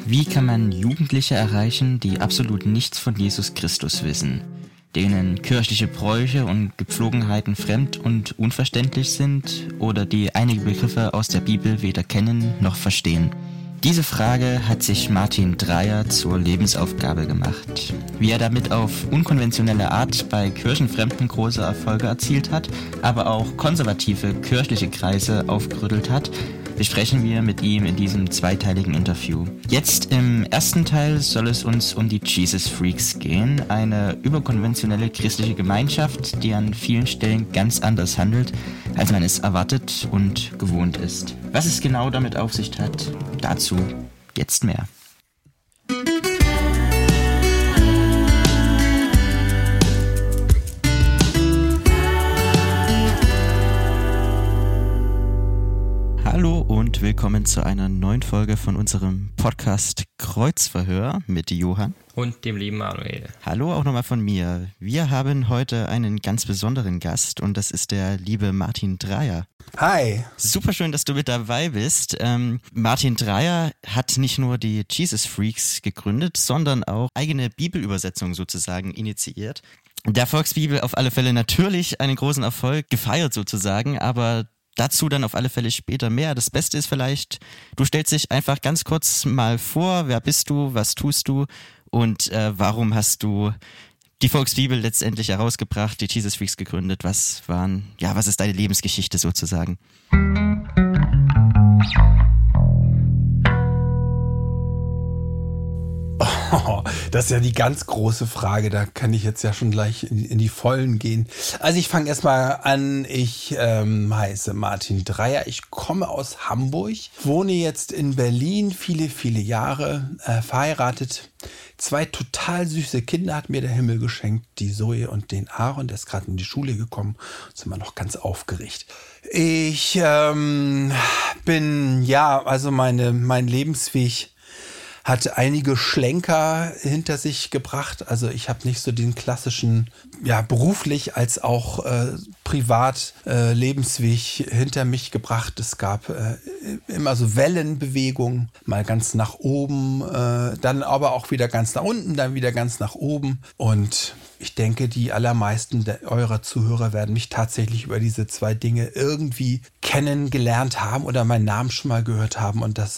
Wie kann man Jugendliche erreichen, die absolut nichts von Jesus Christus wissen, denen kirchliche Bräuche und Gepflogenheiten fremd und unverständlich sind oder die einige Begriffe aus der Bibel weder kennen noch verstehen? Diese Frage hat sich Martin Dreyer zur Lebensaufgabe gemacht. Wie er damit auf unkonventionelle Art bei Kirchenfremden große Erfolge erzielt hat, aber auch konservative kirchliche Kreise aufgerüttelt hat, besprechen wir mit ihm in diesem zweiteiligen Interview. Jetzt im ersten Teil soll es uns um die Jesus Freaks gehen, eine überkonventionelle christliche Gemeinschaft, die an vielen Stellen ganz anders handelt, als man es erwartet und gewohnt ist. Was es genau damit auf sich hat, dazu jetzt mehr. Hallo und willkommen zu einer neuen Folge von unserem Podcast Kreuzverhör mit Johann und dem lieben Manuel. Hallo auch nochmal von mir. Wir haben heute einen ganz besonderen Gast und das ist der liebe Martin Dreyer. Hi. Super schön, dass du mit dabei bist. Martin Dreyer hat nicht nur die Jesus Freaks gegründet, sondern auch eigene Bibelübersetzungen sozusagen initiiert. Der Volksbibel auf alle Fälle natürlich einen großen Erfolg gefeiert sozusagen, aber dazu dann auf alle Fälle später mehr. Das Beste ist vielleicht, du stellst dich einfach ganz kurz mal vor, wer bist du, was tust du und warum hast du die Volksbibel letztendlich herausgebracht, die Jesus Freaks gegründet, was ist deine Lebensgeschichte sozusagen? Oh, das ist ja die ganz große Frage, da kann ich jetzt ja schon gleich in die Vollen gehen. Also ich fange erstmal an, ich heiße Martin Dreyer, ich komme aus Hamburg, wohne jetzt in Berlin viele, viele Jahre, verheiratet. 2 total süße Kinder hat mir der Himmel geschenkt, die Zoe und den Aaron, der ist gerade in die Schule gekommen, sind wir noch ganz aufgeregt. Ich mein Lebensweg hat einige Schlenker hinter sich gebracht. Also ich habe nicht so den klassischen, beruflich als auch privat Lebensweg hinter mich gebracht. Es gab immer so Wellenbewegungen, mal ganz nach oben, dann aber auch wieder ganz nach unten, dann wieder ganz nach oben. Und ich denke, die allermeisten eurer Zuhörer werden mich tatsächlich über diese 2 Dinge irgendwie kennengelernt haben oder meinen Namen schon mal gehört haben. Und das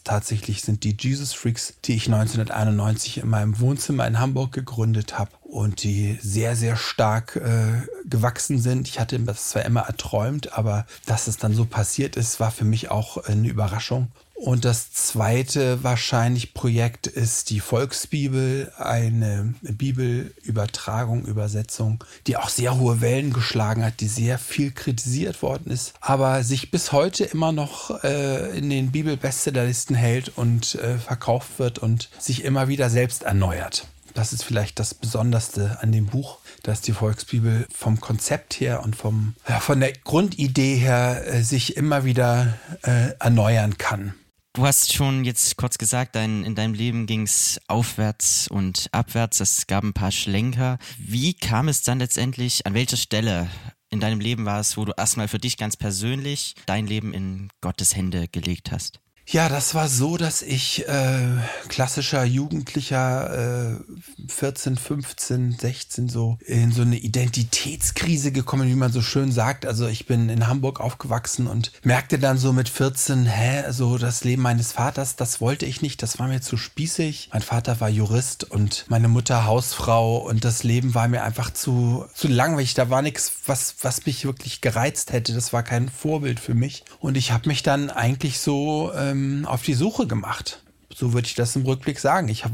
sind die Jesus Freaks, die ich 1991 in meinem Wohnzimmer in Hamburg gegründet habe und die sehr, sehr stark gewachsen sind. Ich hatte das zwar immer erträumt, aber dass es dann so passiert ist, war für mich auch eine Überraschung. Und das zweite wahrscheinlich Projekt ist die Volksbibel, eine Bibelübertragung, Übersetzung, die auch sehr hohe Wellen geschlagen hat, die sehr viel kritisiert worden ist, aber sich bis heute immer noch in den Bibel-Bestsellerlisten hält und verkauft wird und sich immer wieder selbst erneuert. Das ist vielleicht das Besonderste an dem Buch, dass die Volksbibel vom Konzept her und von der Grundidee her sich immer wieder erneuern kann. Du hast schon jetzt kurz gesagt, in deinem Leben ging es aufwärts und abwärts, es gab ein paar Schlenker. Wie kam es dann letztendlich, an welcher Stelle in deinem Leben war es, wo du erstmal für dich ganz persönlich dein Leben in Gottes Hände gelegt hast? Ja, das war so, dass ich klassischer Jugendlicher 14, 15, 16 so in so eine Identitätskrise gekommen, wie man so schön sagt. Also ich bin in Hamburg aufgewachsen und merkte dann so mit 14, so das Leben meines Vaters, das wollte ich nicht, das war mir zu spießig. Mein Vater war Jurist und meine Mutter Hausfrau und das Leben war mir einfach zu langweilig. Da war nichts, was mich wirklich gereizt hätte. Das war kein Vorbild für mich. Und ich habe mich dann eigentlich so auf die Suche gemacht. So würde ich das im Rückblick sagen. Ich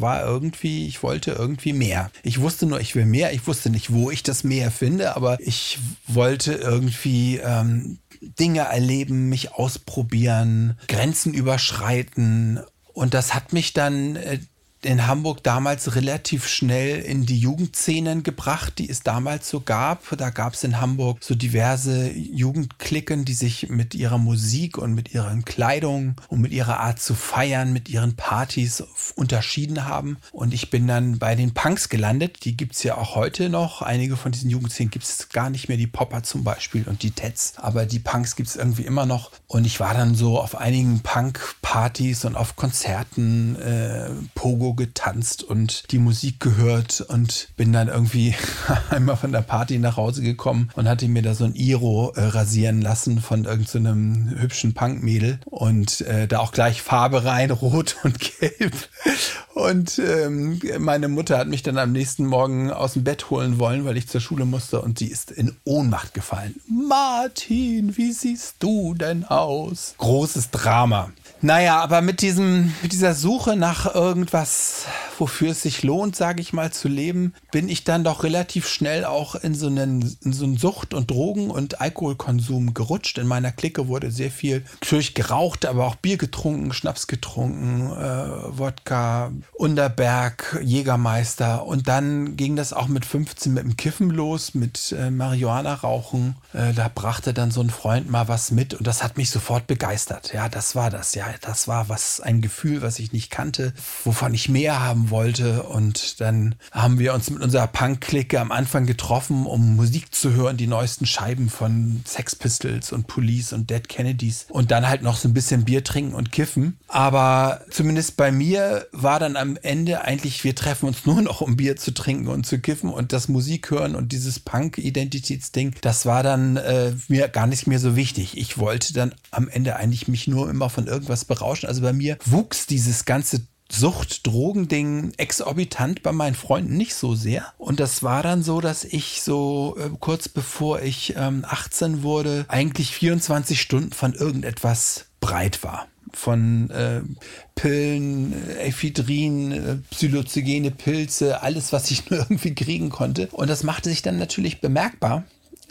wollte irgendwie mehr. Ich wusste nur, ich will mehr. Ich wusste nicht, wo ich das mehr finde, aber ich wollte irgendwie Dinge erleben, mich ausprobieren, Grenzen überschreiten. Und das hat mich dann in Hamburg damals relativ schnell in die Jugendszenen gebracht, die es damals so gab. Da gab es in Hamburg so diverse Jugendklicken, die sich mit ihrer Musik und mit ihrer Kleidung und mit ihrer Art zu feiern, mit ihren Partys unterschieden haben. Und ich bin dann bei den Punks gelandet. Die gibt es ja auch heute noch. Einige von diesen Jugendszenen gibt es gar nicht mehr. Die Popper zum Beispiel und die Teds. Aber die Punks gibt es irgendwie immer noch. Und ich war dann so auf einigen Punk-Partys und auf Konzerten, Pogo getanzt und die Musik gehört und bin dann irgendwie einmal von der Party nach Hause gekommen und hatte mir da so ein Iro rasieren lassen von irgendeinem hübschen Punkmädel und da auch gleich Farbe rein, rot und gelb. Und meine Mutter hat mich dann am nächsten Morgen aus dem Bett holen wollen, weil ich zur Schule musste und sie ist in Ohnmacht gefallen. Martin, wie siehst du denn aus? Großes Drama. Naja, aber mit dieser Suche nach irgendwas, wofür es sich lohnt, sage ich mal, zu leben, bin ich dann doch relativ schnell auch in so einen Sucht- und Drogen- und Alkoholkonsum gerutscht. In meiner Clique wurde sehr viel natürlich geraucht, aber auch Bier getrunken, Schnaps getrunken, Wodka, Unterberg, Jägermeister. Und dann ging das auch mit 15 mit dem Kiffen los, mit Marihuana rauchen. Da brachte dann so ein Freund mal was mit und das hat mich sofort begeistert. Ja, das war das. Ja, das war ein Gefühl, was ich nicht kannte, wovon ich mehr haben wollte. Und dann haben wir uns mit unserer Punk-Clique am Anfang getroffen, um Musik zu hören, die neuesten Scheiben von Sex Pistols und Police und Dead Kennedys und dann halt noch so ein bisschen Bier trinken und kiffen. Aber zumindest bei mir war dann am Ende eigentlich, wir treffen uns nur noch, um Bier zu trinken und zu kiffen und das Musik hören und dieses Punk-Identitätsding, das war dann mir gar nicht mehr so wichtig. Ich wollte dann am Ende eigentlich mich nur immer von irgendwas berauschen. Also bei mir wuchs dieses ganze Sucht-Drogending exorbitant, bei meinen Freunden nicht so sehr. Und das war dann so, dass ich so kurz bevor ich 18 wurde, eigentlich 24 Stunden von irgendetwas breit war. Von Pillen, Ephedrin, Psilocybine, Pilze, alles, was ich nur irgendwie kriegen konnte. Und das machte sich dann natürlich bemerkbar.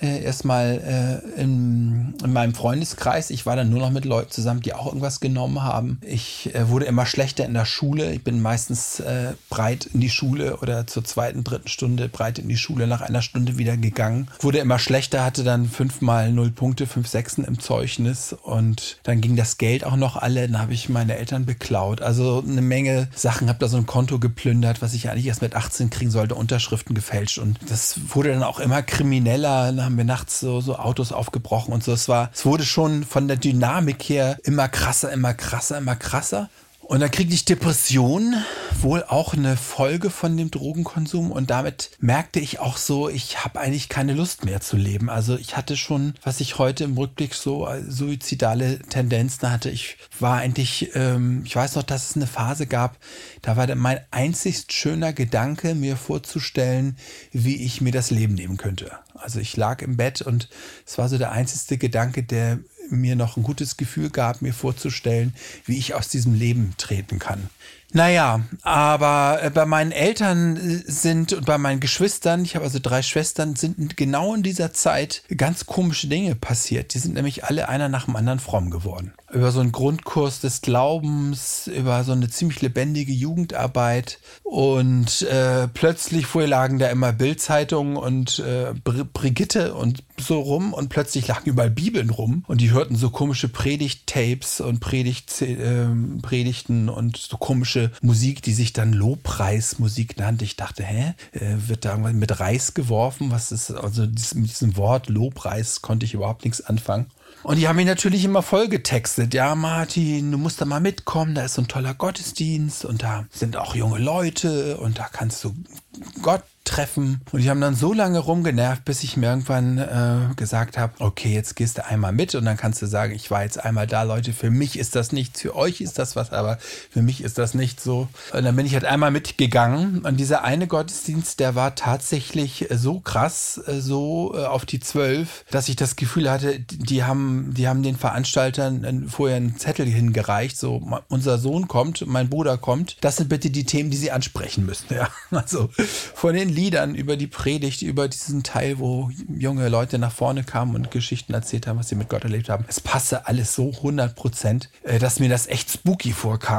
Erstmal in meinem Freundeskreis. Ich war dann nur noch mit Leuten zusammen, die auch irgendwas genommen haben. Ich wurde immer schlechter in der Schule. Ich bin meistens breit in die Schule oder zur 2., 3. Stunde breit in die Schule, nach einer Stunde wieder gegangen. Wurde immer schlechter, hatte dann 5 mal 0 Punkte, 5 Sechsen im Zeugnis und dann ging das Geld auch noch alle. Dann habe ich meine Eltern beklaut. Also eine Menge Sachen, habe da so ein Konto geplündert, was ich eigentlich erst mit 18 kriegen sollte, Unterschriften gefälscht und das wurde dann auch immer krimineller. Dann haben wir nachts so Autos aufgebrochen und so. Es wurde schon von der Dynamik her immer krasser, immer krasser, immer krasser. Und dann kriegte ich Depressionen, wohl auch eine Folge von dem Drogenkonsum und damit merkte ich auch so, ich habe eigentlich keine Lust mehr zu leben. Also ich hatte schon, was ich heute im Rückblick so suizidale Tendenzen hatte. Ich war eigentlich, ich weiß noch, dass es eine Phase gab, da war mein einzigst schöner Gedanke, mir vorzustellen, wie ich mir das Leben nehmen könnte. Also ich lag im Bett und es war so der einzigste Gedanke, der mir noch ein gutes Gefühl gab, mir vorzustellen, wie ich aus diesem Leben treten kann. Naja, aber bei meinen Eltern und bei meinen Geschwistern, ich habe also 3 Schwestern, sind genau in dieser Zeit ganz komische Dinge passiert. Die sind nämlich alle einer nach dem anderen fromm geworden. Über so einen Grundkurs des Glaubens, über so eine ziemlich lebendige Jugendarbeit und plötzlich vorher lagen da immer Bild-Zeitungen und Brigitte und so rum und plötzlich lagen überall Bibeln rum und die hörten so komische Predigt-Tapes und Predigten und so komische Musik, die sich dann Lobpreismusik nannte. Ich dachte, wird da irgendwas mit Reis geworfen? Was ist, also mit diesem Wort Lobpreis konnte ich überhaupt nichts anfangen. Und die haben mich natürlich immer voll getextet. Ja, Martin, du musst da mal mitkommen, da ist so ein toller Gottesdienst und da sind auch junge Leute und da kannst du Gott treffen. Und die haben dann so lange rumgenervt, bis ich mir irgendwann gesagt habe, okay, jetzt gehst du einmal mit und dann kannst du sagen, ich war jetzt einmal da, Leute, für mich ist das nichts, für euch ist das was, aber für mich ist das nicht so. Und dann bin ich halt einmal mitgegangen und dieser eine Gottesdienst, der war tatsächlich so krass, so auf die 12, dass ich das Gefühl hatte, die haben den Veranstaltern vorher einen Zettel hingereicht, so, unser Sohn kommt, mein Bruder kommt, das sind bitte die Themen, die sie ansprechen müssen. Ja, also von den Liedern über die Predigt, über diesen Teil, wo junge Leute nach vorne kamen und Geschichten erzählt haben, was sie mit Gott erlebt haben. Es passte alles so 100%, dass mir das echt spooky vorkam.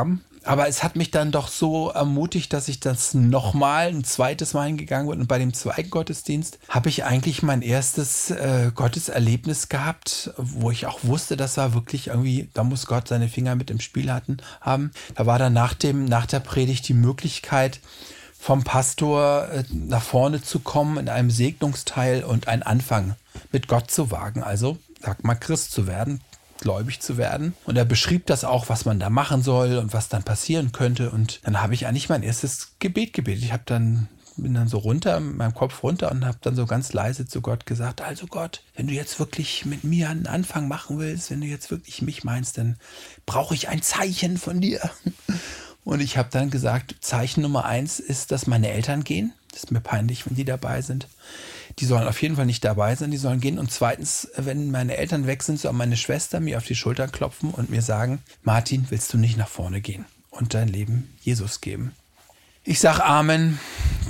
Aber es hat mich dann doch so ermutigt, dass ich das nochmal, ein zweites Mal hingegangen bin. Und bei dem zweiten Gottesdienst habe ich eigentlich mein erstes Gotteserlebnis gehabt, wo ich auch wusste, das war wirklich irgendwie, da muss Gott seine Finger mit im Spiel haben. Da war dann nach der Predigt die Möglichkeit, vom Pastor nach vorne zu kommen in einem Segnungsteil und einen Anfang mit Gott zu wagen. Also, sag mal, Christ zu werden, gläubig zu werden. Und er beschrieb das auch, was man da machen soll und was dann passieren könnte. Und dann habe ich eigentlich mein erstes Gebet gebetet. Bin dann so runter, mit meinem Kopf runter und habe dann so ganz leise zu Gott gesagt, also Gott, wenn du jetzt wirklich mit mir einen Anfang machen willst, wenn du jetzt wirklich mich meinst, dann brauche ich ein Zeichen von dir. Und ich habe dann gesagt, Zeichen Nummer 1 ist, dass meine Eltern gehen. Das ist mir peinlich, wenn die dabei sind. Die sollen auf jeden Fall nicht dabei sein, die sollen gehen. Und zweitens, wenn meine Eltern weg sind, soll meine Schwester mir auf die Schulter klopfen und mir sagen, Martin, willst du nicht nach vorne gehen und dein Leben Jesus geben? Ich sage Amen,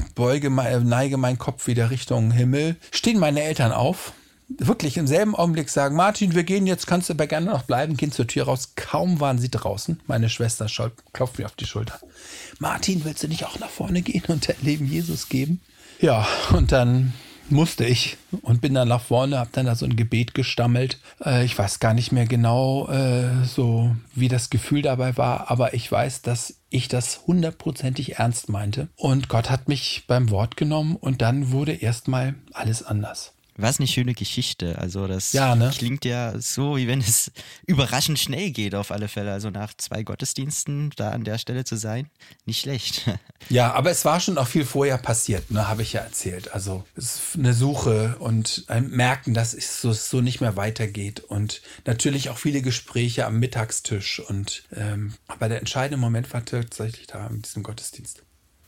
neige meinen Kopf wieder Richtung Himmel. Stehen meine Eltern auf, wirklich im selben Augenblick sagen, Martin, wir gehen jetzt, kannst du aber gerne noch bleiben, gehen zur Tür raus. Kaum waren sie draußen, meine Schwester klopft mir auf die Schulter. Martin, willst du nicht auch nach vorne gehen und dein Leben Jesus geben? Ja, und dann musste ich und bin dann nach vorne, habe dann da so ein Gebet gestammelt. Ich weiß gar nicht mehr genau, so wie das Gefühl dabei war, aber ich weiß, dass ich das 100%ig ernst meinte. Und Gott hat mich beim Wort genommen und dann wurde erstmal alles anders. Was eine schöne Geschichte. Also das klingt ja so, wie wenn es überraschend schnell geht auf alle Fälle. Also nach 2 Gottesdiensten da an der Stelle zu sein, nicht schlecht. Ja, aber es war schon auch viel vorher passiert, ne, habe ich ja erzählt. Also es ist eine Suche und ein Merken, dass es so nicht mehr weitergeht. Und natürlich auch viele Gespräche am Mittagstisch. Aber der entscheidende Moment war tatsächlich da in diesem Gottesdienst.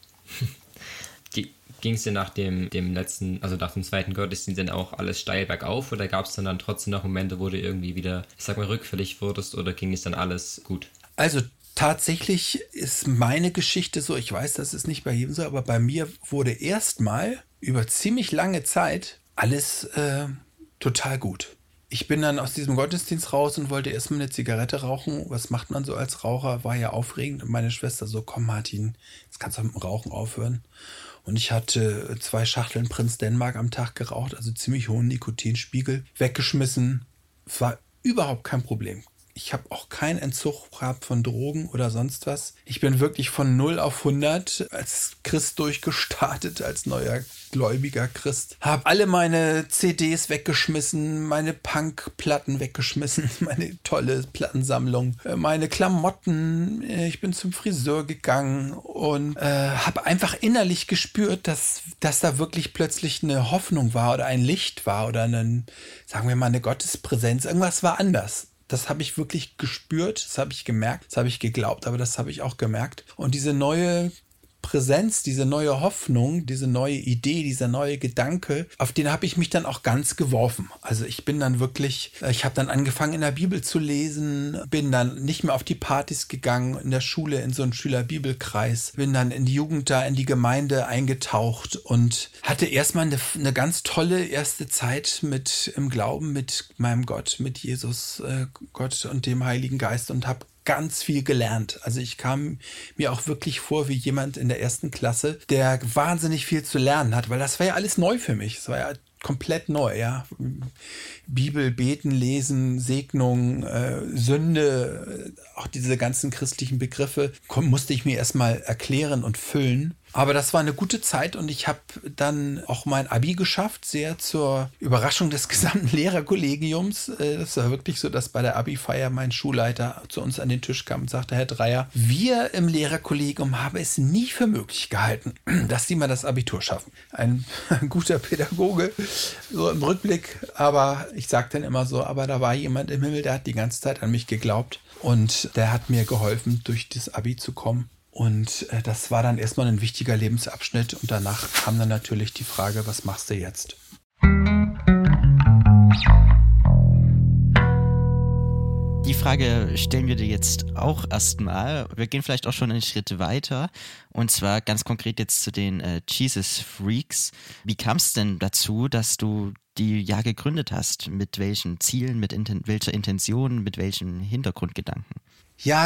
Ging es dir nach dem letzten, also nach dem zweiten Gottesdienst dann auch alles steil bergauf oder gab es dann trotzdem noch Momente, wo du irgendwie wieder, ich sag mal, rückfällig wurdest oder ging es dann alles gut? Also tatsächlich ist meine Geschichte so, ich weiß, das ist nicht bei jedem so, aber bei mir wurde erstmal über ziemlich lange Zeit alles total gut. Ich bin dann aus diesem Gottesdienst raus und wollte erstmal eine Zigarette rauchen. Was macht man so als Raucher? War ja aufregend. Und meine Schwester so, komm Martin, jetzt kannst du mit dem Rauchen aufhören. Und ich hatte 2 Schachteln Prinz Denmark am Tag geraucht, also ziemlich hohen Nikotinspiegel, weggeschmissen. Es war überhaupt kein Problem. Ich habe auch keinen Entzug gehabt von Drogen oder sonst was. Ich bin wirklich von 0 auf 100 als Christ durchgestartet, als neuer gläubiger Christ. Habe alle meine CDs weggeschmissen, meine Punkplatten weggeschmissen, meine tolle Plattensammlung, meine Klamotten. Ich bin zum Friseur gegangen und habe einfach innerlich gespürt, dass da wirklich plötzlich eine Hoffnung war oder ein Licht war oder sagen wir mal, eine Gottespräsenz. Irgendwas war anders. Das habe ich wirklich gespürt, das habe ich gemerkt, das habe ich geglaubt, aber das habe ich auch gemerkt. Und diese neue Präsenz, diese neue Hoffnung, diese neue Idee, dieser neue Gedanke, auf den habe ich mich dann auch ganz geworfen. Also ich bin dann wirklich, ich habe dann angefangen in der Bibel zu lesen, bin dann nicht mehr auf die Partys gegangen, in der Schule in so einen Schülerbibelkreis, bin dann in die Jugend da, in die Gemeinde eingetaucht und hatte erstmal eine ganz tolle erste Zeit im Glauben mit meinem Gott, mit Jesus, Gott und dem Heiligen Geist und habe ganz viel gelernt. Also ich kam mir auch wirklich vor wie jemand in der 1. Klasse, der wahnsinnig viel zu lernen hat, weil das war ja alles neu für mich. Es war ja komplett neu, ja. Bibel, Beten, Lesen, Segnung, Sünde, auch diese ganzen christlichen Begriffe musste ich mir erstmal erklären und füllen. Aber das war eine gute Zeit und ich habe dann auch mein Abi geschafft, sehr zur Überraschung des gesamten Lehrerkollegiums. Das war wirklich so, dass bei der Abi-Feier mein Schulleiter zu uns an den Tisch kam und sagte, Herr Dreier, wir im Lehrerkollegium haben es nie für möglich gehalten, dass Sie mal das Abitur schaffen. Ein guter Pädagoge, so im Rückblick, aber ich sage dann immer so, aber da war jemand im Himmel, der hat die ganze Zeit an mich geglaubt und der hat mir geholfen, durch das Abi zu kommen. Und das war dann erstmal ein wichtiger Lebensabschnitt und danach kam dann natürlich die Frage, was machst du jetzt? Die Frage stellen wir dir jetzt auch erstmal. Wir gehen vielleicht auch schon einen Schritt weiter und zwar ganz konkret jetzt zu den Jesus Freaks. Wie kam es denn dazu, dass du die ja gegründet hast? Mit welchen Zielen, mit welcher Intention, mit welchen Hintergrundgedanken? Ja,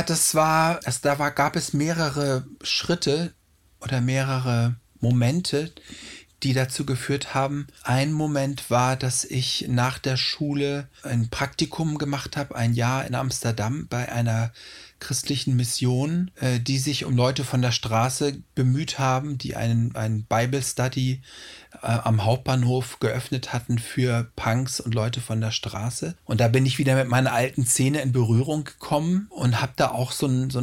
gab es mehrere Schritte oder mehrere Momente, die dazu geführt haben. Ein Moment war, dass ich nach der Schule ein Praktikum gemacht habe, ein Jahr in Amsterdam bei einer christlichen Mission, die sich um Leute von der Straße bemüht haben, die einen Bible Study am Hauptbahnhof geöffnet hatten für Punks und Leute von der Straße. Und da bin ich wieder mit meiner alten Szene in Berührung gekommen und habe da auch so ein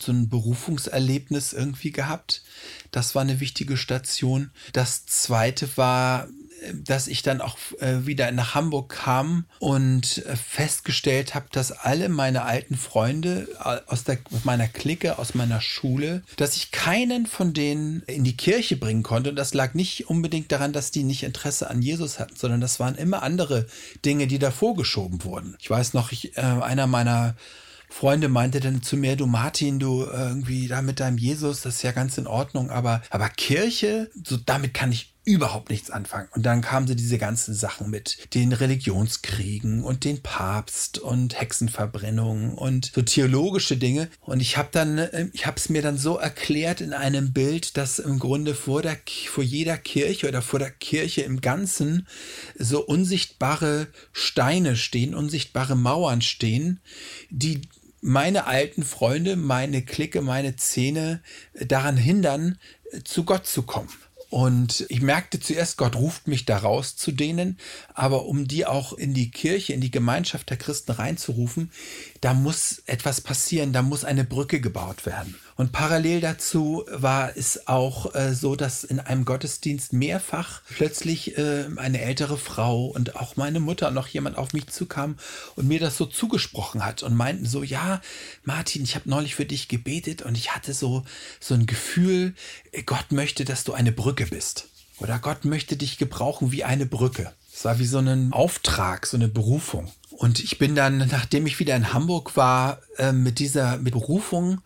Berufungserlebnis irgendwie gehabt. Das war eine wichtige Station. Das zweite war, dass ich dann auch wieder nach Hamburg kam und festgestellt habe, dass alle meine alten Freunde aus meiner Clique, aus meiner Schule, dass ich keinen von denen in die Kirche bringen konnte. Und das lag nicht unbedingt daran, dass die nicht Interesse an Jesus hatten, sondern das waren immer andere Dinge, die davor geschoben wurden. Ich weiß noch, einer meiner Freunde meinte dann zu mir, du Martin, du irgendwie da mit deinem Jesus, das ist ja ganz in Ordnung, aber Kirche, so damit kann ich überhaupt nichts anfangen. Und dann kamen so diese ganzen Sachen mit den Religionskriegen und den Papst und Hexenverbrennungen und so theologische Dinge. Und ich habe es mir dann so erklärt in einem Bild, dass im Grunde vor jeder Kirche oder vor der Kirche im Ganzen so unsichtbare Steine stehen, unsichtbare Mauern stehen, die meine alten Freunde, meine Clique, meine Szene daran hindern, zu Gott zu kommen. Und ich merkte zuerst, Gott ruft mich da raus zu denen, aber um die auch in die Kirche, in die Gemeinschaft der Christen reinzurufen, da muss etwas passieren, da muss eine Brücke gebaut werden. Und parallel dazu war es auch so, dass in einem Gottesdienst mehrfach plötzlich eine ältere Frau und auch meine Mutter, noch jemand auf mich zukam und mir das so zugesprochen hat und meinten so, ja, Martin, ich habe neulich für dich gebetet und ich hatte so ein Gefühl, Gott möchte, dass du eine Brücke bist. Oder Gott möchte dich gebrauchen wie eine Brücke. Es war wie so ein Auftrag, so eine Berufung. Und ich bin dann, nachdem ich wieder in Hamburg war, mit Berufung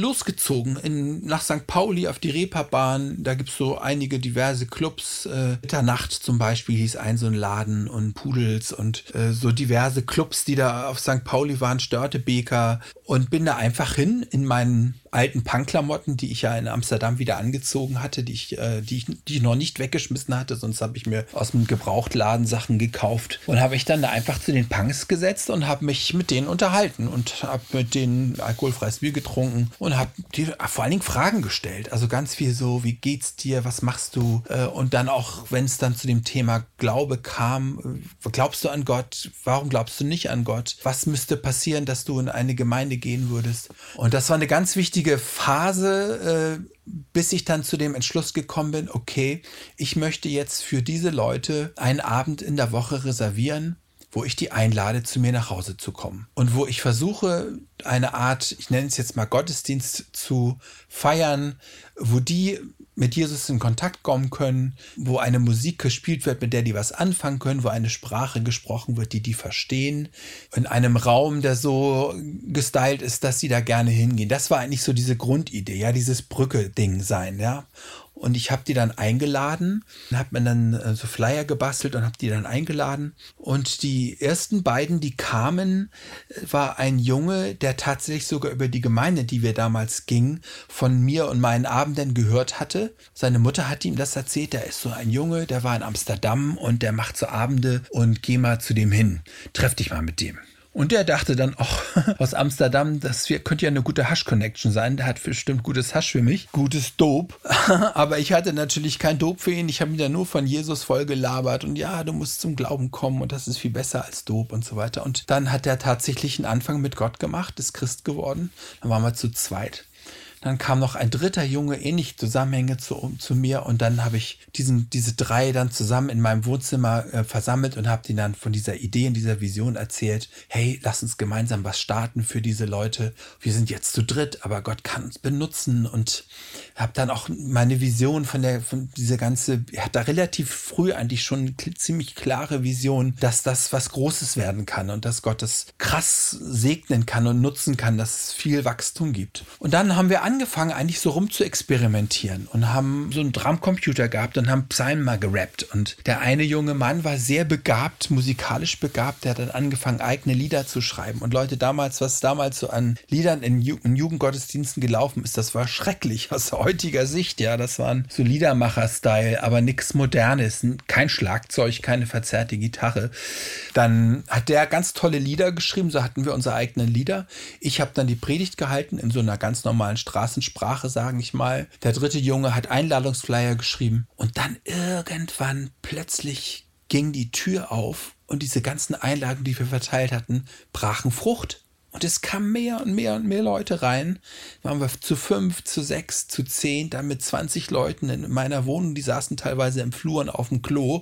losgezogen nach St. Pauli auf die Reeperbahn. Da gibt's so einige diverse Clubs. Mitternacht zum Beispiel hieß so ein Laden und Pudels und so diverse Clubs, die da auf St. Pauli waren, Störtebeker. Und bin da einfach hin in meinen alten Punkklamotten, die ich ja in Amsterdam wieder angezogen hatte, die ich noch nicht weggeschmissen hatte, sonst habe ich mir aus dem Gebrauchtladen Sachen gekauft und habe ich dann da einfach zu den Punks gesetzt und habe mich mit denen unterhalten und habe mit denen alkoholfreies Bier getrunken und habe die vor allen Dingen Fragen gestellt, also ganz viel so, wie geht's dir, was machst du, und dann auch, wenn es dann zu dem Thema Glaube kam, glaubst du an Gott, warum glaubst du nicht an Gott, was müsste passieren, dass du in eine Gemeinde gehen würdest, und das war eine ganz wichtige Phase, bis ich dann zu dem Entschluss gekommen bin, okay, ich möchte jetzt für diese Leute einen Abend in der Woche reservieren, wo ich die einlade, zu mir nach Hause zu kommen. Und wo ich versuche, eine Art, ich nenne es jetzt mal Gottesdienst zu feiern, wo die mit Jesus in Kontakt kommen können, wo eine Musik gespielt wird, mit der die was anfangen können, wo eine Sprache gesprochen wird, die verstehen, in einem Raum, der so gestylt ist, dass sie da gerne hingehen. Das war eigentlich so diese Grundidee, ja, dieses Brücke-Ding sein, ja. Und ich habe die dann eingeladen, habe mir dann so Flyer gebastelt und habe die dann eingeladen. Und die ersten beiden, die kamen, war ein Junge, der tatsächlich sogar über die Gemeinde, die wir damals gingen, von mir und meinen Abenden gehört hatte. Seine Mutter hat ihm das erzählt, der ist so ein Junge, der war in Amsterdam und der macht so Abende und geh mal zu dem hin, treff dich mal mit dem. Und der dachte dann, ach, aus Amsterdam, könnte ja eine gute Hasch-Connection sein. Der hat bestimmt gutes Hasch für mich, gutes Dope. Aber ich hatte natürlich kein Dope für ihn. Ich habe ihn dann nur von Jesus voll gelabert. Und ja, du musst zum Glauben kommen und das ist viel besser als Dope und so weiter. Und dann hat er tatsächlich einen Anfang mit Gott gemacht, ist Christ geworden. Dann waren wir zu zweit. Dann kam noch ein dritter Junge, ähnliche Zusammenhänge zu mir, und dann habe ich diese drei dann zusammen in meinem Wohnzimmer versammelt und habe denen dann von dieser Idee und dieser Vision erzählt. Hey, lass uns gemeinsam was starten für diese Leute. Wir sind jetzt zu dritt, aber Gott kann uns benutzen, und habe dann auch meine Vision er hat da relativ früh eigentlich schon eine ziemlich klare Vision, dass das was Großes werden kann und dass Gott das krass segnen kann und nutzen kann, dass es viel Wachstum gibt. Und dann haben wir angefangen, eigentlich so rum zu experimentieren und haben so einen Drumcomputer gehabt und haben Psalmen mal gerappt. Und der eine junge Mann war sehr begabt, musikalisch begabt, der hat dann angefangen, eigene Lieder zu schreiben. Und Leute, was damals so an Liedern in Jugendgottesdiensten gelaufen ist, das war schrecklich aus heutiger Sicht. Ja, das waren so Liedermacher-Style, aber nichts Modernes, kein Schlagzeug, keine verzerrte Gitarre. Dann hat der ganz tolle Lieder geschrieben, so hatten wir unsere eigenen Lieder. Ich habe dann die Predigt gehalten in so einer ganz normalen Straßensprache, sage ich mal. Der dritte Junge hat Einladungsflyer geschrieben und dann irgendwann plötzlich ging die Tür auf und diese ganzen Einladungen, die wir verteilt hatten, brachen Frucht. Und es kamen mehr und mehr und mehr Leute rein. Waren wir zu 5, zu 6, zu 10, dann mit 20 Leuten in meiner Wohnung. Die saßen teilweise im Flur und auf dem Klo,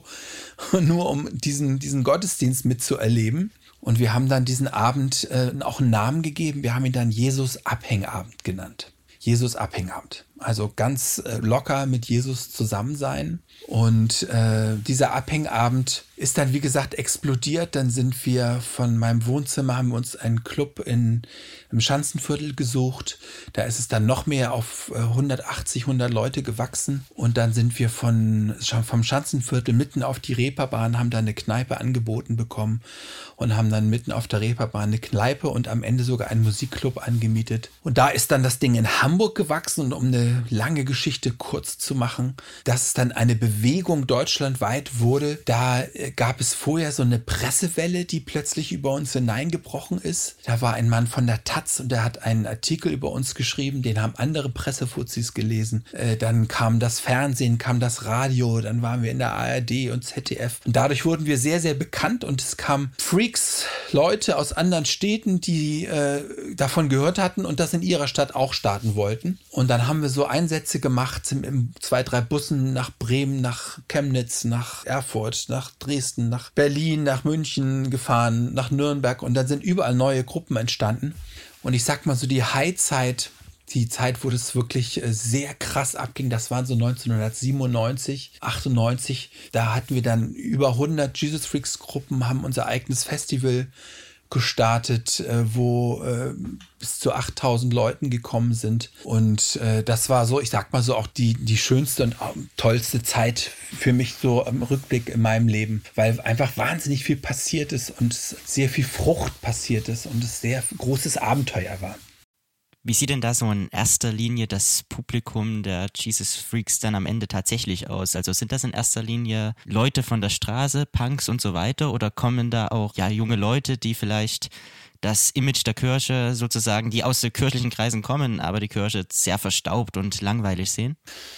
nur um diesen Gottesdienst mitzuerleben. Und wir haben dann diesen Abend auch einen Namen gegeben. Wir haben ihn dann Jesus-Abhängabend genannt. Jesus-Abhängabend. Also ganz locker mit Jesus zusammen sein. Und dieser Abhängabend ist dann, wie gesagt, explodiert. Dann sind wir von meinem Wohnzimmer, haben wir uns einen Club im Schanzenviertel gesucht. Da ist es dann noch mehr auf 100 Leute gewachsen. Und dann sind wir vom Schanzenviertel mitten auf die Reeperbahn, haben da eine Kneipe angeboten bekommen und haben dann mitten auf der Reeperbahn eine Kneipe und am Ende sogar einen Musikclub angemietet. Und da ist dann das Ding in Hamburg gewachsen. Und um eine lange Geschichte kurz zu machen, dass es dann eine Bewegung deutschlandweit wurde. Da gab es vorher so eine Pressewelle, die plötzlich über uns hineingebrochen ist. Da war ein Mann von der Taz und der hat einen Artikel über uns geschrieben, den haben andere Pressefuzis gelesen. Dann kam das Fernsehen, kam das Radio, dann waren wir in der ARD und ZDF. Und dadurch wurden wir sehr, sehr bekannt und es kamen Freaks, Leute aus anderen Städten, die davon gehört hatten und das in ihrer Stadt auch starten wollten. Und dann haben wir so Einsätze gemacht, sind in 2, 3 Bussen nach Bremen, nach Chemnitz, nach Erfurt, nach Dresden, nach Berlin, nach München gefahren, nach Nürnberg und dann sind überall neue Gruppen entstanden. Und ich sag mal so, die High-Zeit, die Zeit, wo das wirklich sehr krass abging, das waren so 1997, 98. Da hatten wir dann über 100 Jesus Freaks Gruppen, haben unser eigenes Festival gestartet, wo bis zu 8000 Leuten gekommen sind. Und das war so, ich sag mal so, auch die schönste und tollste Zeit für mich so im Rückblick in meinem Leben, weil einfach wahnsinnig viel passiert ist und sehr viel Frucht passiert ist und es sehr großes Abenteuer war. Wie sieht denn da so in erster Linie das Publikum der Jesus Freaks dann am Ende tatsächlich aus? Also sind das in erster Linie Leute von der Straße, Punks und so weiter? Oder kommen da auch junge Leute, die vielleicht das Image der Kirche sozusagen, die aus den kirchlichen Kreisen kommen, aber die Kirche sehr verstaubt und langweilig sehen?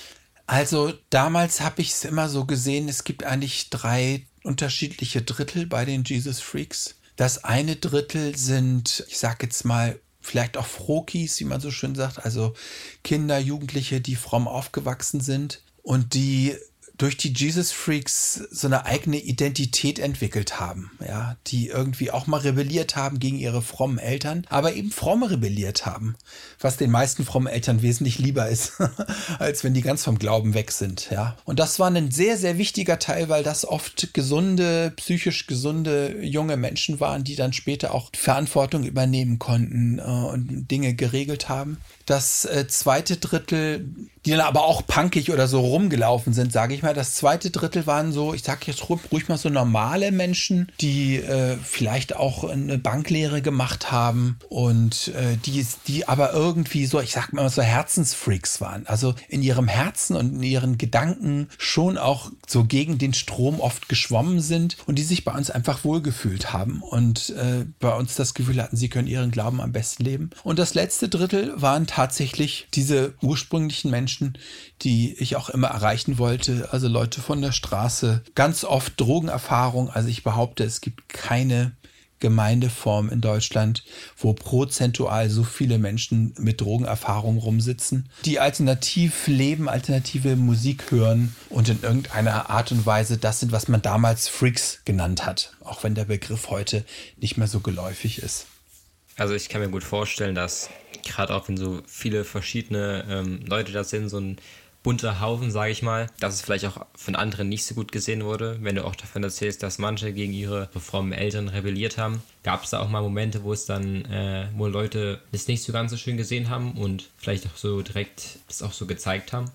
Also damals habe ich es immer so gesehen, es gibt eigentlich 3 unterschiedliche Drittel bei den Jesus Freaks. Das eine Drittel sind, ich sag jetzt mal, vielleicht auch Frohkis, wie man so schön sagt, also Kinder, Jugendliche, die fromm aufgewachsen sind und die durch die Jesus Freaks so eine eigene Identität entwickelt haben, ja, die irgendwie auch mal rebelliert haben gegen ihre frommen Eltern, aber eben fromm rebelliert haben, was den meisten frommen Eltern wesentlich lieber ist, als wenn die ganz vom Glauben weg sind, ja. Und das war ein sehr, sehr wichtiger Teil, weil das oft gesunde, psychisch gesunde junge Menschen waren, die dann später auch Verantwortung übernehmen konnten und Dinge geregelt haben. Das zweite Drittel, die dann aber auch punkig oder so rumgelaufen sind, sage ich mal. Das zweite Drittel waren so, ich sage jetzt ruhig mal so normale Menschen, die vielleicht auch eine Banklehre gemacht haben und die aber irgendwie so, ich sag mal so Herzensfreaks waren. Also in ihrem Herzen und in ihren Gedanken schon auch so gegen den Strom oft geschwommen sind und die sich bei uns einfach wohlgefühlt haben und bei uns das Gefühl hatten, sie können ihren Glauben am besten leben. Und das letzte Drittel waren tatsächlich diese ursprünglichen Menschen, die ich auch immer erreichen wollte, also Leute von der Straße, ganz oft Drogenerfahrung. Also ich behaupte, es gibt keine Gemeindeform in Deutschland, wo prozentual so viele Menschen mit Drogenerfahrung rumsitzen, die alternativ leben, alternative Musik hören und in irgendeiner Art und Weise das sind, was man damals Freaks genannt hat, auch wenn der Begriff heute nicht mehr so geläufig ist. Also ich kann mir gut vorstellen, dass gerade auch wenn so viele verschiedene Leute da sind, so ein bunter Haufen, sage ich mal, dass es vielleicht auch von anderen nicht so gut gesehen wurde. Wenn du auch davon erzählst, dass manche gegen ihre frommen Eltern rebelliert haben, gab es da auch mal Momente, wo es dann, wo Leute es nicht so ganz so schön gesehen haben und vielleicht auch so direkt das auch so gezeigt haben?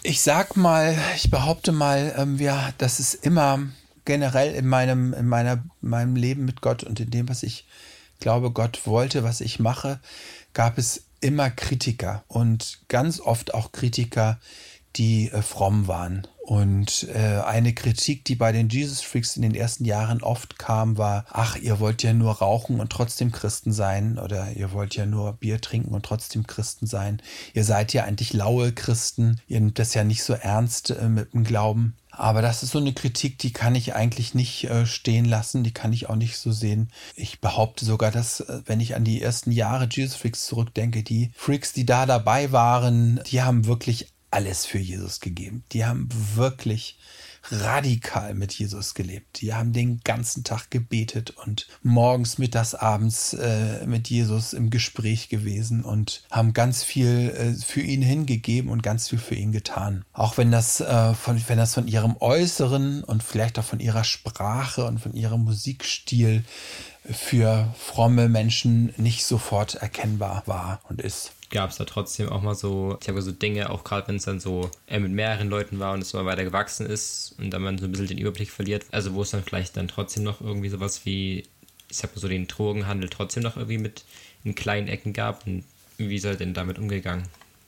Ich behaupte mal, das ist immer generell in meinem Leben mit Gott und in dem, was ich glaube, Gott wollte, was ich mache, gab es immer Kritiker und ganz oft auch Kritiker, die fromm waren. Und eine Kritik, die bei den Jesus Freaks in den ersten Jahren oft kam, war: Ach, ihr wollt ja nur rauchen und trotzdem Christen sein, oder ihr wollt ja nur Bier trinken und trotzdem Christen sein. Ihr seid ja eigentlich laue Christen, ihr nehmt das ja nicht so ernst mit dem Glauben. Aber das ist so eine Kritik, die kann ich eigentlich nicht stehen lassen, die kann ich auch nicht so sehen. Ich behaupte sogar, dass, wenn ich an die ersten Jahre Jesus Freaks zurückdenke, die Freaks, die da dabei waren, die haben wirklich alles für Jesus gegeben. Die haben wirklich radikal mit Jesus gelebt. Die haben den ganzen Tag gebetet und morgens, mittags, abends mit Jesus im Gespräch gewesen und haben ganz viel für ihn hingegeben und ganz viel für ihn getan. Auch wenn das von ihrem Äußeren und vielleicht auch von ihrer Sprache und von ihrem Musikstil für fromme Menschen nicht sofort erkennbar war und ist. Gab es da trotzdem auch mal so, ich habe so Dinge, auch gerade wenn es dann so mit mehreren Leuten war und es immer weiter gewachsen ist und dann man so ein bisschen den Überblick verliert, also wo es dann vielleicht dann trotzdem noch irgendwie sowas wie, ich sag mal so, den Drogenhandel trotzdem noch irgendwie mit in kleinen Ecken gab, und wie seid ihr denn damit umgegangen?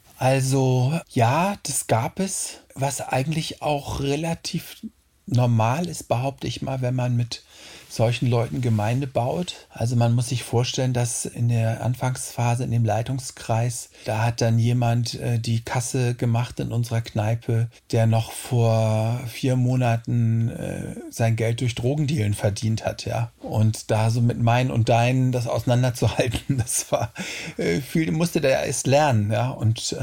Also ja, das gab es, was eigentlich auch relativ normal ist, behaupte ich mal, wenn man mit solchen Leuten Gemeinde baut. Also man muss sich vorstellen, dass in der Anfangsphase in dem Leitungskreis, da hat dann jemand die Kasse gemacht in unserer Kneipe, der noch vor 4 Monaten sein Geld durch Drogendealen verdient hat, ja. Und da so mit meinen und deinen das auseinanderzuhalten, das war viel, musste der erst lernen, ja. Und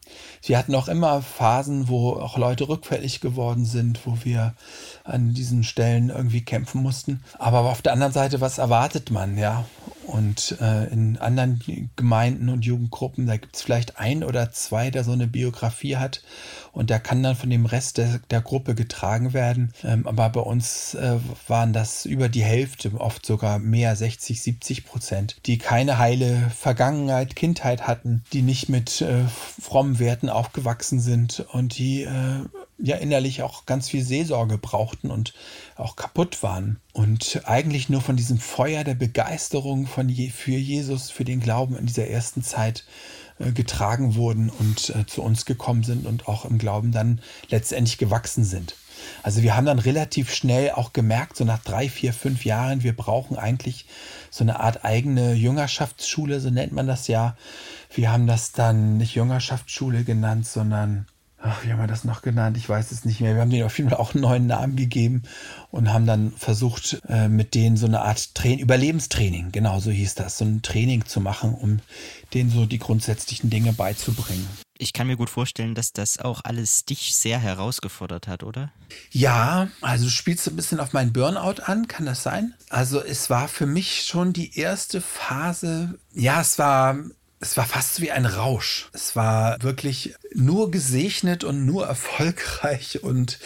wir hatten auch immer Phasen, wo auch Leute rückfällig geworden sind, wo wir an diesen Stellen irgendwie kämpfen mussten. Aber auf der anderen Seite, was erwartet man, ja? Und in anderen Gemeinden und Jugendgruppen, da gibt es vielleicht 1 oder 2, der so eine Biografie hat und der kann dann von dem Rest der Gruppe getragen werden. Aber bei uns waren das über die Hälfte, oft sogar mehr, 60-70%, die keine heile Vergangenheit, Kindheit hatten, die nicht mit frommen Werten aufgewachsen sind und die ja innerlich auch ganz viel Seelsorge brauchten und auch kaputt waren und eigentlich nur von diesem Feuer der Begeisterung für Jesus, für den Glauben in dieser ersten Zeit getragen wurden und zu uns gekommen sind und auch im Glauben dann letztendlich gewachsen sind. Also wir haben dann relativ schnell auch gemerkt, so nach 3, 4, 5 Jahren, wir brauchen eigentlich so eine Art eigene Jüngerschaftsschule, so nennt man das ja. Wir haben das dann nicht Jüngerschaftsschule genannt, sondern wie haben wir das noch genannt? Ich weiß es nicht mehr. Wir haben denen auf jeden Fall auch einen neuen Namen gegeben und haben dann versucht, mit denen so eine Art Überlebenstraining, genau so hieß das, so ein Training zu machen, um denen so die grundsätzlichen Dinge beizubringen. Ich kann mir gut vorstellen, dass das auch alles dich sehr herausgefordert hat, oder? Ja, also du spielst ein bisschen auf meinen Burnout an, kann das sein? Also es war für mich schon die erste Phase, ja, es war fast wie ein Rausch. Es war wirklich nur gesegnet und nur erfolgreich. Und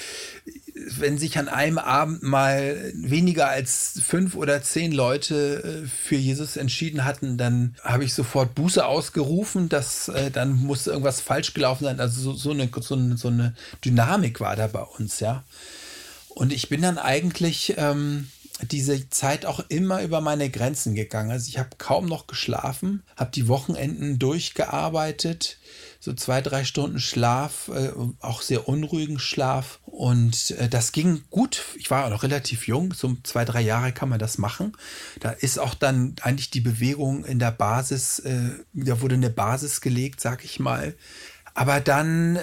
wenn sich an einem Abend mal weniger als 5 oder 10 Leute für Jesus entschieden hatten, dann habe ich sofort Buße ausgerufen. Dann musste irgendwas falsch gelaufen sein. Also so eine Dynamik war da bei uns, ja. Und ich bin dann eigentlich diese Zeit auch immer über meine Grenzen gegangen. Also ich habe kaum noch geschlafen, habe die Wochenenden durchgearbeitet, so 2, 3 Stunden Schlaf, auch sehr unruhigen Schlaf. Und das ging gut. Ich war auch noch relativ jung, so 2, 3 Jahre kann man das machen. Da ist auch dann eigentlich die Bewegung in der Basis, da wurde eine Basis gelegt, sag ich mal. Aber dann,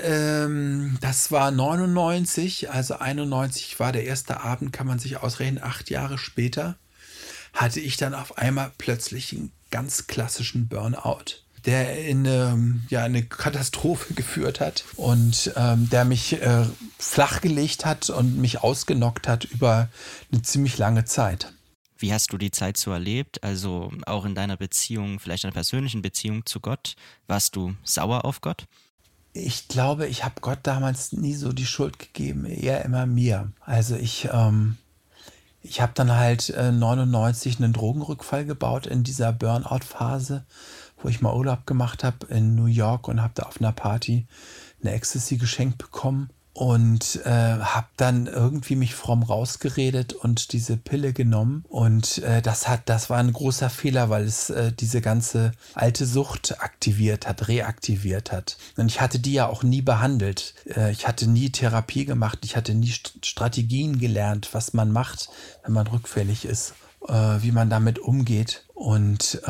das war 99, also 91 war der erste Abend, kann man sich ausrechnen, 8 Jahre später, hatte ich dann auf einmal plötzlich einen ganz klassischen Burnout, der in eine Katastrophe geführt hat und der mich flachgelegt hat und mich ausgenockt hat über eine ziemlich lange Zeit. Wie hast du die Zeit so erlebt? Also auch in deiner Beziehung, vielleicht deiner persönlichen Beziehung zu Gott, warst du sauer auf Gott? Ich glaube, ich habe Gott damals nie so die Schuld gegeben, eher immer mir. Also ich habe dann halt 99 einen Drogenrückfall gebaut in dieser Burnout-Phase, wo ich mal Urlaub gemacht habe in New York und habe da auf einer Party eine Ecstasy geschenkt bekommen. Und habe dann irgendwie mich fromm rausgeredet und diese Pille genommen. Und das war ein großer Fehler, weil es diese ganze alte Sucht reaktiviert hat. Und ich hatte die ja auch nie behandelt. Ich hatte nie Therapie gemacht. Ich hatte nie Strategien gelernt, was man macht, wenn man rückfällig ist, wie man damit umgeht. Und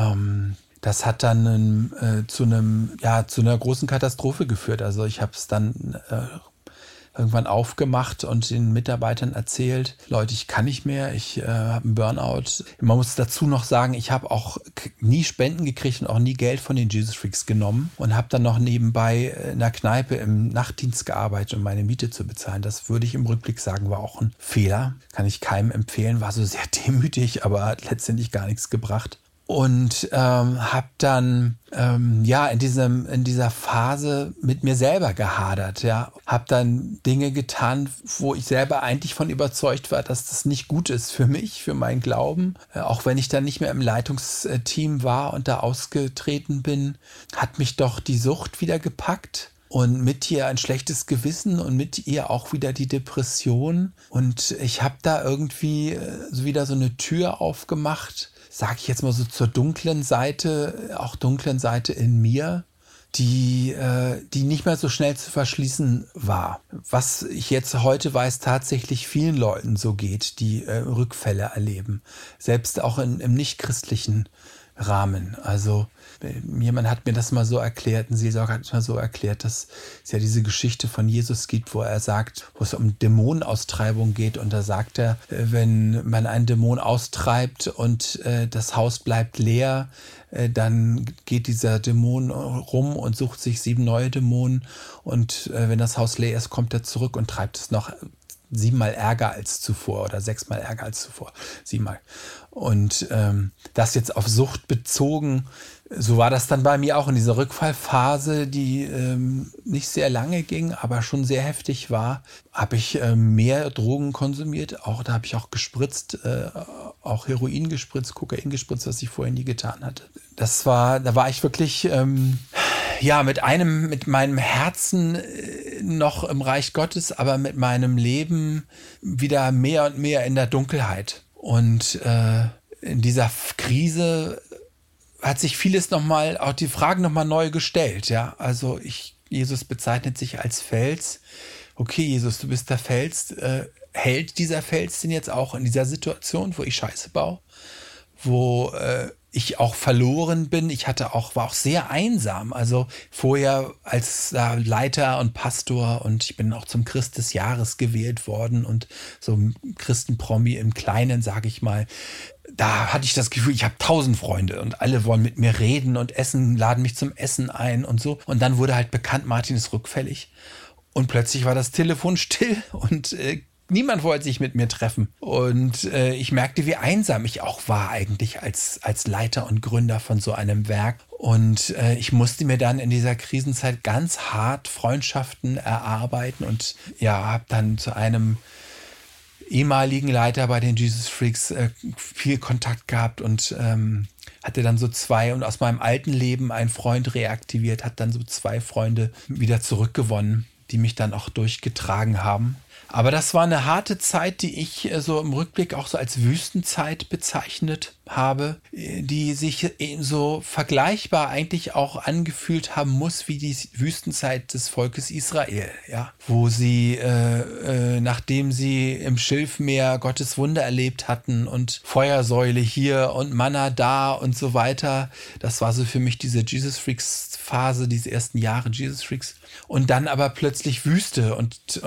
das hat dann zu einer großen Katastrophe geführt. Also ich habe es dann irgendwann aufgemacht und den Mitarbeitern erzählt, Leute, ich kann nicht mehr, ich habe einen Burnout. Man muss dazu noch sagen, ich habe auch nie Spenden gekriegt und auch nie Geld von den Jesus Freaks genommen und habe dann noch nebenbei in der Kneipe im Nachtdienst gearbeitet, um meine Miete zu bezahlen. Das würde ich im Rückblick sagen, war auch ein Fehler. Kann ich keinem empfehlen, war so sehr demütig, aber hat letztendlich gar nichts gebracht. Und habe dann in dieser Phase mit mir selber gehadert, ja, habe dann Dinge getan, wo ich selber eigentlich von überzeugt war, dass das nicht gut ist für mich, für meinen Glauben. Auch wenn ich dann nicht mehr im Leitungsteam war und da ausgetreten bin, hat mich doch die Sucht wieder gepackt. Und mit ihr ein schlechtes Gewissen und mit ihr auch wieder die Depression. Und ich habe da irgendwie wieder so eine Tür aufgemacht, sage ich jetzt mal so zur dunklen Seite, auch dunklen Seite in mir, die nicht mehr so schnell zu verschließen war. Was ich jetzt heute weiß, tatsächlich vielen Leuten so geht, die Rückfälle erleben. Selbst auch im nichtchristlichen Rahmen. Also jemand hat mir das mal so erklärt, ein Seelsorger hat mir so erklärt, dass es ja diese Geschichte von Jesus gibt, wo er sagt, wo es um Dämonenaustreibung geht und da sagt er, wenn man einen Dämon austreibt und das Haus bleibt leer, dann geht dieser Dämon rum und sucht sich 7 neue Dämonen und wenn das Haus leer ist, kommt er zurück und treibt es noch 7-mal ärger als zuvor oder 6-mal ärger als zuvor. 7-mal. Und das jetzt auf Sucht bezogen, so war das dann bei mir auch in dieser Rückfallphase, die nicht sehr lange ging, aber schon sehr heftig war, habe ich mehr Drogen konsumiert. Da habe ich auch gespritzt, auch Heroin gespritzt, Kokain gespritzt, was ich vorher nie getan hatte. Da war ich wirklich mit meinem Herzen noch im Reich Gottes, aber mit meinem Leben wieder mehr und mehr in der Dunkelheit. Und in dieser Krise hat sich vieles nochmal, auch die Fragen nochmal neu gestellt. Ja, also Jesus bezeichnet sich als Fels. Okay, Jesus, du bist der Fels. Hält dieser Fels denn jetzt auch in dieser Situation, wo ich Scheiße baue? Wo ich auch verloren bin. War auch sehr einsam. Also vorher als Leiter und Pastor und ich bin auch zum Christ des Jahres gewählt worden und so Christenpromi im Kleinen, sage ich mal. Da hatte ich das Gefühl, ich habe 1000 Freunde und alle wollen mit mir reden und laden mich zum Essen ein und so. Und dann wurde halt bekannt, Martin ist rückfällig. Und plötzlich war das Telefon still und niemand wollte sich mit mir treffen. Und ich merkte, wie einsam ich auch war eigentlich als Leiter und Gründer von so einem Werk. Und ich musste mir dann in dieser Krisenzeit ganz hart Freundschaften erarbeiten und habe dann zu einem ehemaligen Leiter bei den Jesus Freaks viel Kontakt gehabt und hatte dann so 2 und aus meinem alten Leben einen Freund reaktiviert, hat dann so 2 Freunde wieder zurückgewonnen, die mich dann auch durchgetragen haben. Aber das war eine harte Zeit, die ich so im Rückblick auch so als Wüstenzeit bezeichnet habe, die sich so vergleichbar eigentlich auch angefühlt haben muss wie die Wüstenzeit des Volkes Israel, ja, wo sie, nachdem sie im Schilfmeer Gottes Wunder erlebt hatten und Feuersäule hier und Manna da und so weiter, das war so für mich diese Jesus Freaks Phase, diese ersten Jahre Jesus Freaks und dann aber plötzlich Wüste und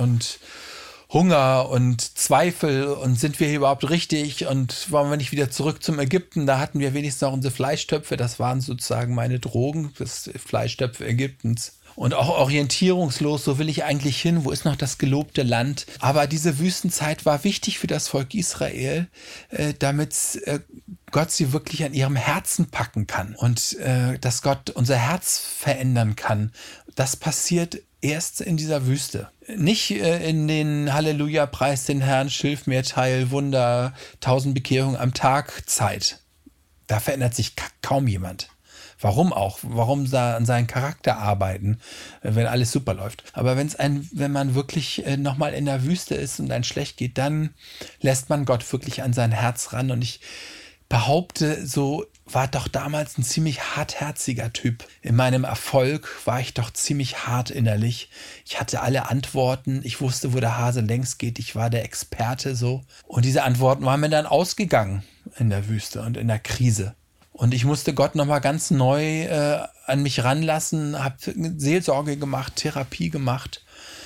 Hunger und Zweifel und sind wir hier überhaupt richtig und wollen wir nicht wieder zurück zum Ägypten? Da hatten wir wenigstens noch unsere Fleischtöpfe, das waren sozusagen meine Drogen, das Fleischtöpfe Ägyptens. Und auch orientierungslos, so will ich eigentlich hin, wo ist noch das gelobte Land? Aber diese Wüstenzeit war wichtig für das Volk Israel, damit Gott sie wirklich an ihrem Herzen packen kann und dass Gott unser Herz verändern kann, das passiert erst in dieser Wüste. Nicht in den Halleluja, preis den Herrn, Schilf mir Teil, Wunder, 1000 Bekehrungen am Tag Zeit. Da verändert sich kaum jemand. Warum auch? Warum da an seinen Charakter arbeiten, wenn alles super läuft? Aber wenn man wirklich nochmal in der Wüste ist und einem schlecht geht, dann lässt man Gott wirklich an sein Herz ran. Und ich behaupte, so war doch damals ein ziemlich hartherziger Typ. In meinem Erfolg war ich doch ziemlich hart innerlich. Ich hatte alle Antworten. Ich wusste, wo der Hase längs geht. Ich war der Experte so. Und diese Antworten waren mir dann ausgegangen in der Wüste und in der Krise. Und ich musste Gott nochmal ganz neu an mich ranlassen, habe Seelsorge gemacht, Therapie gemacht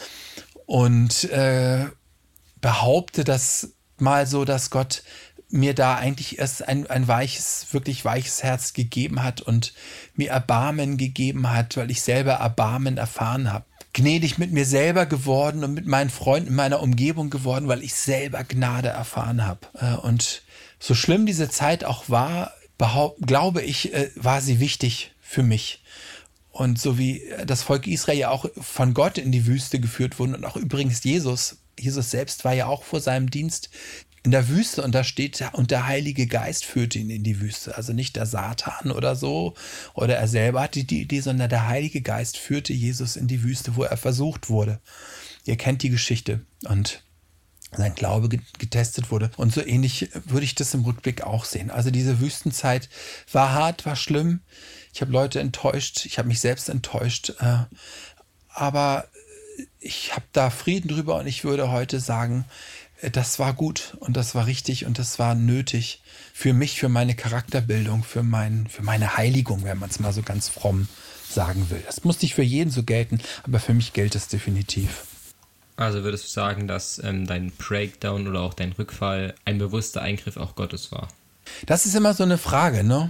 und behaupte das mal so, dass Gott mir da eigentlich erst ein weiches, wirklich weiches Herz gegeben hat und mir Erbarmen gegeben hat, weil ich selber Erbarmen erfahren habe. Gnädig mit mir selber geworden und mit meinen Freunden in meiner Umgebung geworden, weil ich selber Gnade erfahren habe. Und so schlimm diese Zeit auch war, glaube ich, war sie wichtig für mich. Und so wie das Volk Israel ja auch von Gott in die Wüste geführt wurde und auch übrigens Jesus selbst war ja auch vor seinem Dienst in der Wüste und da steht, und der Heilige Geist führte ihn in die Wüste. Also nicht der Satan oder so oder er selber hatte die Idee, sondern der Heilige Geist führte Jesus in die Wüste, wo er versucht wurde. Ihr kennt die Geschichte und sein Glaube getestet wurde. Und so ähnlich würde ich das im Rückblick auch sehen. Also diese Wüstenzeit war hart, war schlimm. Ich habe Leute enttäuscht, ich habe mich selbst enttäuscht. Aber ich habe da Frieden drüber und ich würde heute sagen, das war gut und das war richtig und das war nötig für mich, für meine Charakterbildung, für meine Heiligung, wenn man es mal so ganz fromm sagen will. Das muss nicht für jeden so gelten, aber für mich gilt es definitiv. Also würdest du sagen, dass dein Breakdown oder auch dein Rückfall ein bewusster Eingriff auch Gottes war? Das ist immer so eine Frage, ne?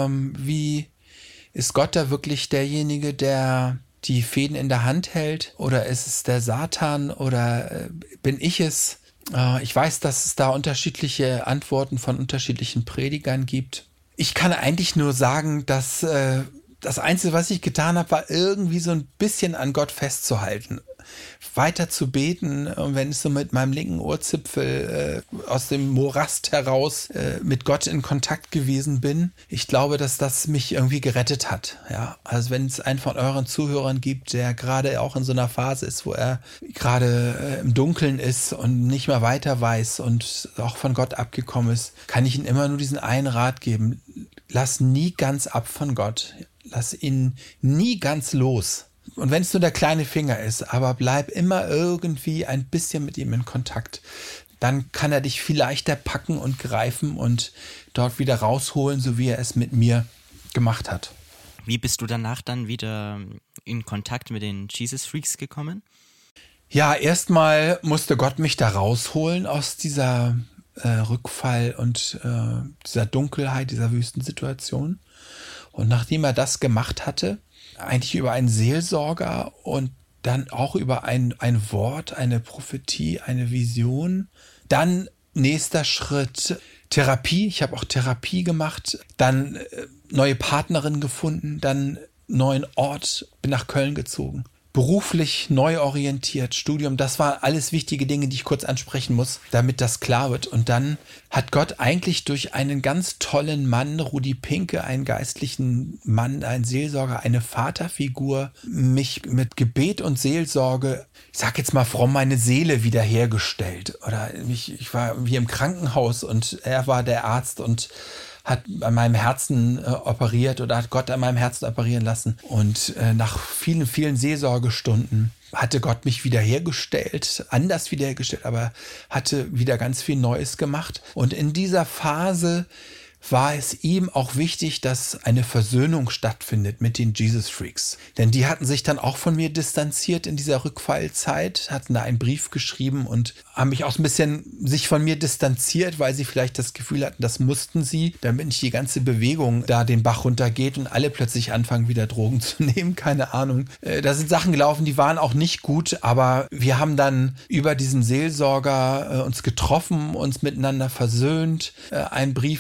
Wie ist Gott da wirklich derjenige, der die Fäden in der Hand hält? Oder ist es der Satan oder bin ich es? Ich weiß, dass es da unterschiedliche Antworten von unterschiedlichen Predigern gibt. Ich kann eigentlich nur sagen, dass das Einzige, was ich getan habe, war irgendwie so ein bisschen an Gott festzuhalten. Weiter zu beten, und wenn ich so mit meinem linken Ohrzipfel aus dem Morast heraus mit Gott in Kontakt gewesen bin. Ich glaube, dass das mich irgendwie gerettet hat. Ja, also wenn es einen von euren Zuhörern gibt, der gerade auch in so einer Phase ist, wo er gerade im Dunkeln ist und nicht mehr weiter weiß und auch von Gott abgekommen ist, kann ich ihm immer nur diesen einen Rat geben. Lass nie ganz ab von Gott. Lass ihn nie ganz los. Und wenn es nur der kleine Finger ist, aber bleib immer irgendwie ein bisschen mit ihm in Kontakt. Dann kann er dich viel leichter packen und greifen und dort wieder rausholen, so wie er es mit mir gemacht hat. Wie bist du danach dann wieder in Kontakt mit den Jesus Freaks gekommen? Ja, erstmal musste Gott mich da rausholen aus dieser Rückfall und dieser Dunkelheit, dieser Wüstensituation. Und nachdem er das gemacht hatte, eigentlich über einen Seelsorger und dann auch über ein Wort, eine Prophetie, eine Vision. Dann nächster Schritt Therapie. Ich habe auch Therapie gemacht. Dann neue Partnerin gefunden. Dann neuen Ort. Bin nach Köln gezogen. Beruflich neu orientiert, Studium, das waren alles wichtige Dinge, die ich kurz ansprechen muss, damit das klar wird. Und dann hat Gott eigentlich durch einen ganz tollen Mann, Rudi Pinke, einen geistlichen Mann, einen Seelsorger, eine Vaterfigur, mich mit Gebet und Seelsorge, ich sag jetzt mal fromm, meine Seele wiederhergestellt. Oder ich war wie im Krankenhaus und er war der Arzt und hat an meinem Herzen operiert oder hat Gott an meinem Herzen operieren lassen. Und nach vielen, vielen Seelsorgestunden hatte Gott mich wiederhergestellt, anders wiederhergestellt, aber hatte wieder ganz viel Neues gemacht. Und in dieser Phase war es ihm auch wichtig, dass eine Versöhnung stattfindet mit den Jesus Freaks. Denn die hatten sich dann auch von mir distanziert in dieser Rückfallzeit, hatten da einen Brief geschrieben und haben mich auch so ein bisschen sich von mir distanziert, weil sie vielleicht das Gefühl hatten, das mussten sie, damit nicht die ganze Bewegung da den Bach runtergeht und alle plötzlich anfangen, wieder Drogen zu nehmen, keine Ahnung. Da sind Sachen gelaufen, die waren auch nicht gut, aber wir haben dann über diesen Seelsorger uns getroffen, uns miteinander versöhnt, einen Brief an die Bewegung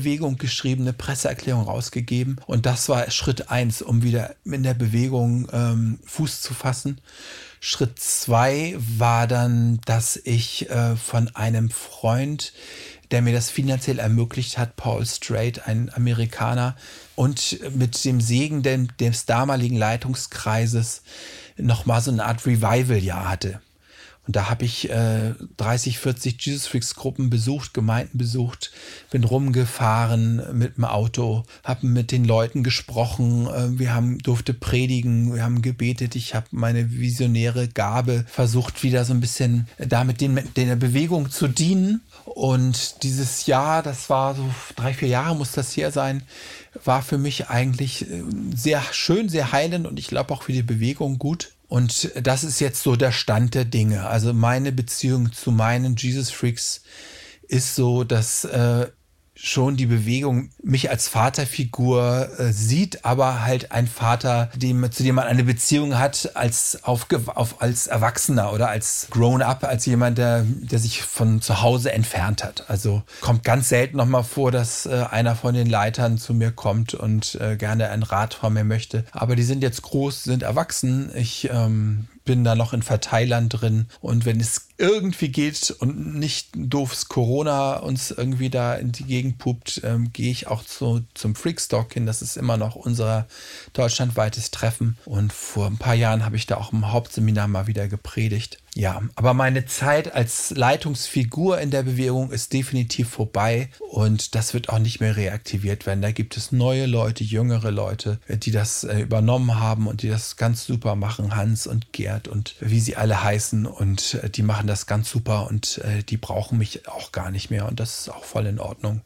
Bewegung geschrieben, eine Presseerklärung rausgegeben. Und das war Schritt 1, um wieder in der Bewegung Fuß zu fassen. Schritt 2 war dann, dass ich von einem Freund, der mir das finanziell ermöglicht hat, Paul Strait, ein Amerikaner, und mit dem Segen des damaligen Leitungskreises nochmal so eine Art Revival-Jahr hatte. Und da habe ich 30, 40 Jesus Freaks Gruppen besucht, Gemeinden besucht, bin rumgefahren mit dem Auto, habe mit den Leuten gesprochen, durfte predigen, wir haben gebetet, ich habe meine visionäre Gabe versucht, wieder so ein bisschen damit der Bewegung zu dienen. Und dieses Jahr, das war so 3, 4 Jahre muss das her sein, war für mich eigentlich sehr schön, sehr heilend und ich glaube auch für die Bewegung gut. Und das ist jetzt so der Stand der Dinge. Also meine Beziehung zu meinen Jesus Freaks ist so, dass schon die Bewegung mich als Vaterfigur sieht, aber halt ein Vater, zu dem man eine Beziehung hat als Erwachsener oder als Grown-up, als jemand, der sich von zu Hause entfernt hat. Also kommt ganz selten nochmal vor, dass einer von den Leitern zu mir kommt und gerne einen Rat von mir möchte. Aber die sind jetzt groß, sind erwachsen. Ich bin da noch in Verteilern drin und wenn es irgendwie geht und nicht ein doofes Corona uns irgendwie da in die Gegend pupt, gehe ich auch zum Freakstock hin. Das ist immer noch unser deutschlandweites Treffen und vor ein paar Jahren habe ich da auch im Hauptseminar mal wieder gepredigt. Ja, aber meine Zeit als Leitungsfigur in der Bewegung ist definitiv vorbei und das wird auch nicht mehr reaktiviert werden. Da gibt es neue Leute, jüngere Leute, die das übernommen haben und die das ganz super machen. Hans und Gerd und wie sie alle heißen und die machen das ganz super und die brauchen mich auch gar nicht mehr und das ist auch voll in Ordnung.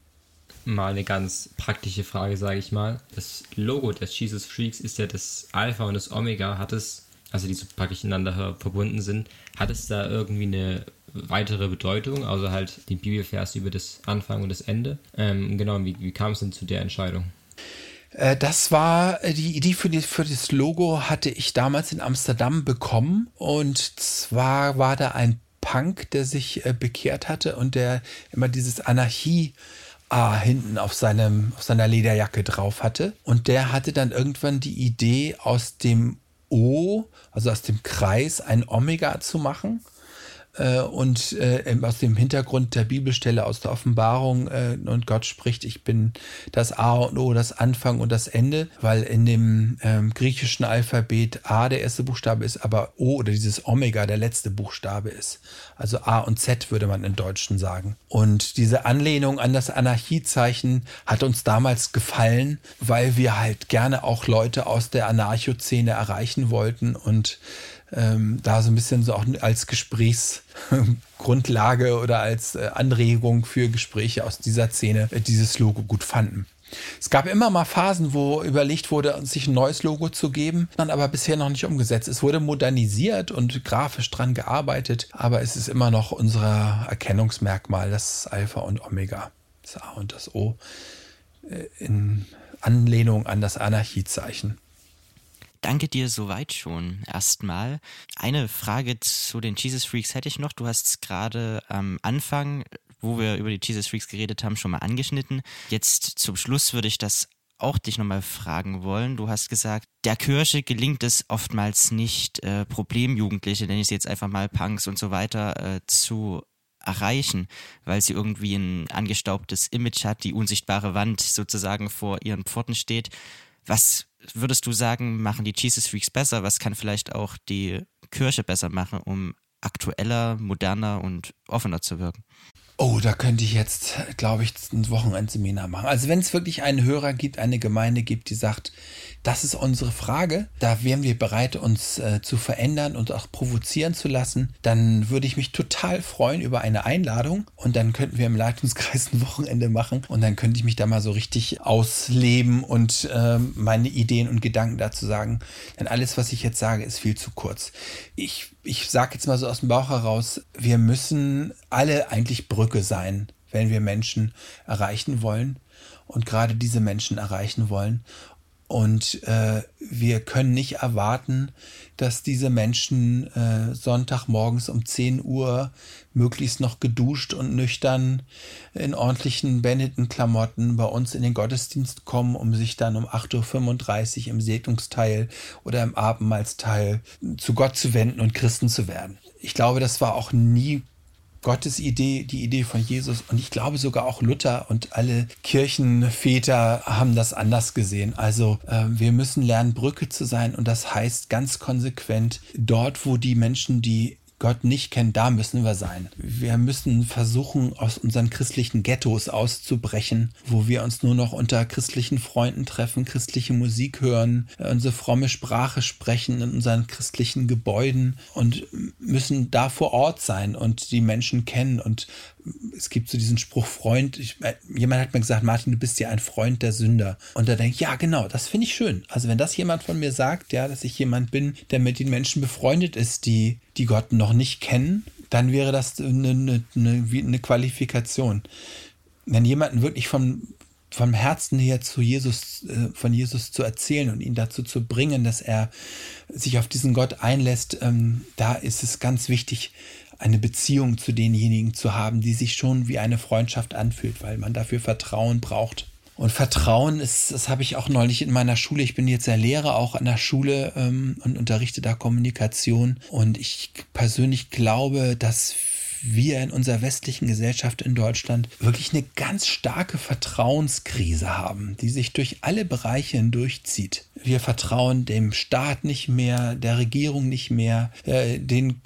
Mal eine ganz praktische Frage, sage ich mal. Das Logo des Jesus Freaks ist ja das Alpha und das Omega. Also die so praktisch ineinander verbunden sind, hat es da irgendwie eine weitere Bedeutung, also halt den Bibelvers über das Anfang und das Ende? Genau, wie kam es denn zu der Entscheidung? Das war die Idee für das Logo hatte ich damals in Amsterdam bekommen und zwar war da ein Punk, der sich bekehrt hatte und der immer dieses Anarchie hinten auf seiner Lederjacke drauf hatte und der hatte dann irgendwann die Idee aus dem O, also aus dem Kreis, ein Omega zu machen. Und aus dem Hintergrund der Bibelstelle aus der Offenbarung und Gott spricht, ich bin das A und O, das Anfang und das Ende, weil in dem griechischen Alphabet A der erste Buchstabe ist, aber O oder dieses Omega der letzte Buchstabe ist. Also A und Z würde man im Deutschen sagen. Und diese Anlehnung an das Anarchiezeichen hat uns damals gefallen, weil wir halt gerne auch Leute aus der Anarcho-Szene erreichen wollten und da so ein bisschen so auch als Gesprächsgrundlage oder als Anregung für Gespräche aus dieser Szene dieses Logo gut fanden. Es gab immer mal Phasen, wo überlegt wurde, sich ein neues Logo zu geben, dann aber bisher noch nicht umgesetzt. Es wurde modernisiert und grafisch dran gearbeitet, aber es ist immer noch unser Erkennungsmerkmal, das Alpha und Omega, das A und das O, in Anlehnung an das Anarchiezeichen. Danke dir soweit schon erstmal. Eine Frage zu den Jesus Freaks hätte ich noch. Du hast es gerade am Anfang, wo wir über die Jesus Freaks geredet haben, schon mal angeschnitten. Jetzt zum Schluss würde ich das auch dich nochmal fragen wollen. Du hast gesagt, der Kirche gelingt es oftmals nicht, Problemjugendliche, nenne ich es jetzt einfach mal Punks und so weiter, zu erreichen, weil sie irgendwie ein angestaubtes Image hat, die unsichtbare Wand sozusagen vor ihren Pforten steht. Was würdest du sagen, machen die Jesus Freaks besser? Was kann vielleicht auch die Kirche besser machen, um aktueller, moderner und offener zu wirken? Oh, da könnte ich jetzt, glaube ich, ein Wochenendseminar machen. Also wenn es wirklich einen Hörer gibt, eine Gemeinde gibt, die sagt, das ist unsere Frage, da wären wir bereit, uns zu verändern und auch provozieren zu lassen, dann würde ich mich total freuen über eine Einladung und dann könnten wir im Leitungskreis ein Wochenende machen und dann könnte ich mich da mal so richtig ausleben und meine Ideen und Gedanken dazu sagen. Denn alles, was ich jetzt sage, ist viel zu kurz. Ich sage jetzt mal so aus dem Bauch heraus, wir müssen alle eigentlich Brücke sein, wenn wir Menschen erreichen wollen und gerade diese Menschen erreichen wollen. Und wir können nicht erwarten, dass diese Menschen Sonntagmorgens um 10 Uhr möglichst noch geduscht und nüchtern in ordentlichen Benetton-Klamotten bei uns in den Gottesdienst kommen, um sich dann um 8:35 Uhr im Segnungsteil oder im Abendmahlsteil zu Gott zu wenden und Christen zu werden. Ich glaube, das war auch nie Gottes Idee, die Idee von Jesus, und ich glaube sogar auch Luther und alle Kirchenväter haben das anders gesehen. Also wir müssen lernen, Brücke zu sein, und das heißt ganz konsequent, dort, wo die Menschen, die Gott nicht kennen, da müssen wir sein. Wir müssen versuchen, aus unseren christlichen Ghettos auszubrechen, wo wir uns nur noch unter christlichen Freunden treffen, christliche Musik hören, unsere fromme Sprache sprechen in unseren christlichen Gebäuden, und müssen da vor Ort sein und die Menschen kennen. Und es gibt so diesen Spruch, jemand hat mir gesagt, Martin, du bist ja ein Freund der Sünder. Und da denke ich, ja genau, das finde ich schön. Also wenn das jemand von mir sagt, ja, dass ich jemand bin, der mit den Menschen befreundet ist, die Gott noch nicht kennen, dann wäre das eine Qualifikation. Wenn jemanden wirklich vom Herzen her von Jesus zu erzählen und ihn dazu zu bringen, dass er sich auf diesen Gott einlässt, da ist es ganz wichtig, eine Beziehung zu denjenigen zu haben, die sich schon wie eine Freundschaft anfühlt, weil man dafür Vertrauen braucht. Und Vertrauen das habe ich auch neulich in meiner Schule. Ich bin jetzt ja Lehrer auch an der Schule und unterrichte da Kommunikation. Und ich persönlich glaube, dass wir in unserer westlichen Gesellschaft in Deutschland wirklich eine ganz starke Vertrauenskrise haben, die sich durch alle Bereiche hindurchzieht. Wir vertrauen dem Staat nicht mehr, der Regierung nicht mehr, den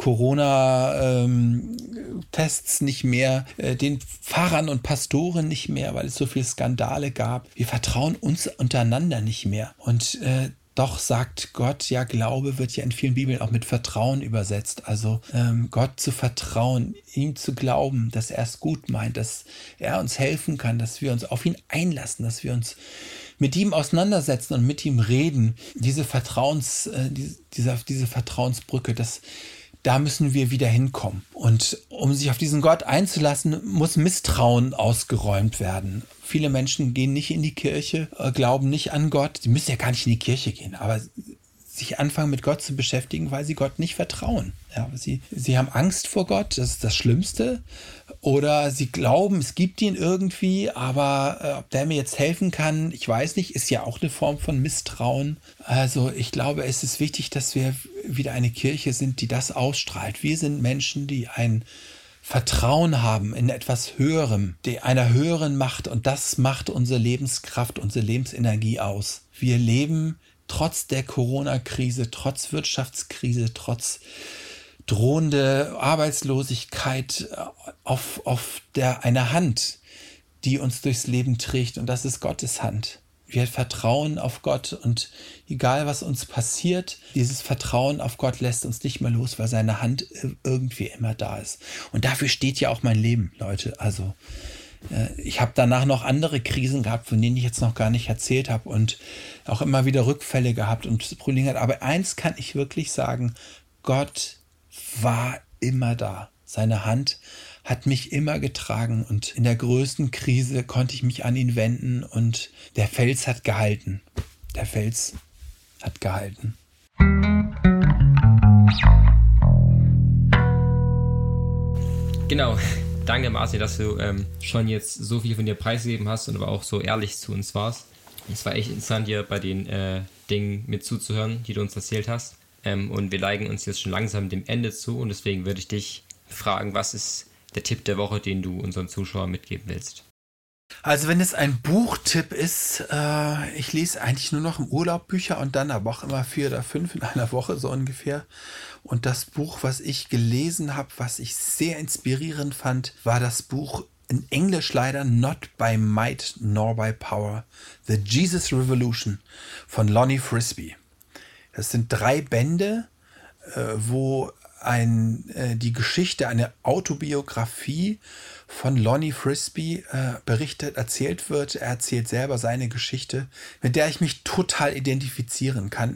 Corona-Tests nicht mehr, den Pfarrern und Pastoren nicht mehr, weil es so viele Skandale gab. Wir vertrauen uns untereinander nicht mehr. Und doch sagt Gott, ja, Glaube wird ja in vielen Bibeln auch mit Vertrauen übersetzt. Also Gott zu vertrauen, ihm zu glauben, dass er es gut meint, dass er uns helfen kann, dass wir uns auf ihn einlassen, dass wir uns mit ihm auseinandersetzen und mit ihm reden. Diese Vertrauensbrücke, da müssen wir wieder hinkommen. Und um sich auf diesen Gott einzulassen, muss Misstrauen ausgeräumt werden. Viele Menschen gehen nicht in die Kirche, glauben nicht an Gott. Sie müssen ja gar nicht in die Kirche gehen, aber sich anfangen mit Gott zu beschäftigen, weil sie Gott nicht vertrauen. Ja, sie haben Angst vor Gott, das ist das Schlimmste. Oder sie glauben, es gibt ihn irgendwie, aber ob der mir jetzt helfen kann, ich weiß nicht, ist ja auch eine Form von Misstrauen. Also ich glaube, es ist wichtig, dass wir wieder eine Kirche sind, die das ausstrahlt. Wir sind Menschen, die ein Vertrauen haben in etwas Höherem, einer höheren Macht, und das macht unsere Lebenskraft, unsere Lebensenergie aus. Wir leben trotz der Corona-Krise, trotz Wirtschaftskrise, trotz drohende Arbeitslosigkeit auf einer Hand, die uns durchs Leben trägt, und das ist Gottes Hand. Wir vertrauen auf Gott, und egal was uns passiert, dieses Vertrauen auf Gott lässt uns nicht mehr los, weil seine Hand irgendwie immer da ist. Und dafür steht ja auch mein Leben, Leute. Also ich habe danach noch andere Krisen gehabt, von denen ich jetzt noch gar nicht erzählt habe, und auch immer wieder Rückfälle gehabt und Probleme gehabt. Aber eins kann ich wirklich sagen, Gott war immer da. Seine Hand hat mich immer getragen, und in der größten Krise konnte ich mich an ihn wenden, und der Fels hat gehalten. Der Fels hat gehalten. Genau. Danke, Martin, dass du schon jetzt so viel von dir preisgegeben hast und aber auch so ehrlich zu uns warst. Es war echt interessant, dir bei den Dingen mit zuzuhören, die du uns erzählt hast. Und wir neigen uns jetzt schon langsam dem Ende zu, und deswegen würde ich dich fragen, was ist der Tipp der Woche, den du unseren Zuschauern mitgeben willst? Also wenn es ein Buchtipp ist, ich lese eigentlich nur noch im Urlaub Bücher, und dann aber auch immer 4 oder 5 in einer Woche so ungefähr. Und das Buch, was ich gelesen habe, was ich sehr inspirierend fand, war das Buch, in Englisch leider, Not by Might nor by Power, The Jesus Revolution von Lonnie Frisbee. Das sind 3 Bände, wo die Geschichte, eine Autobiografie von Lonnie Frisbee erzählt wird. Er erzählt selber seine Geschichte, mit der ich mich total identifizieren kann.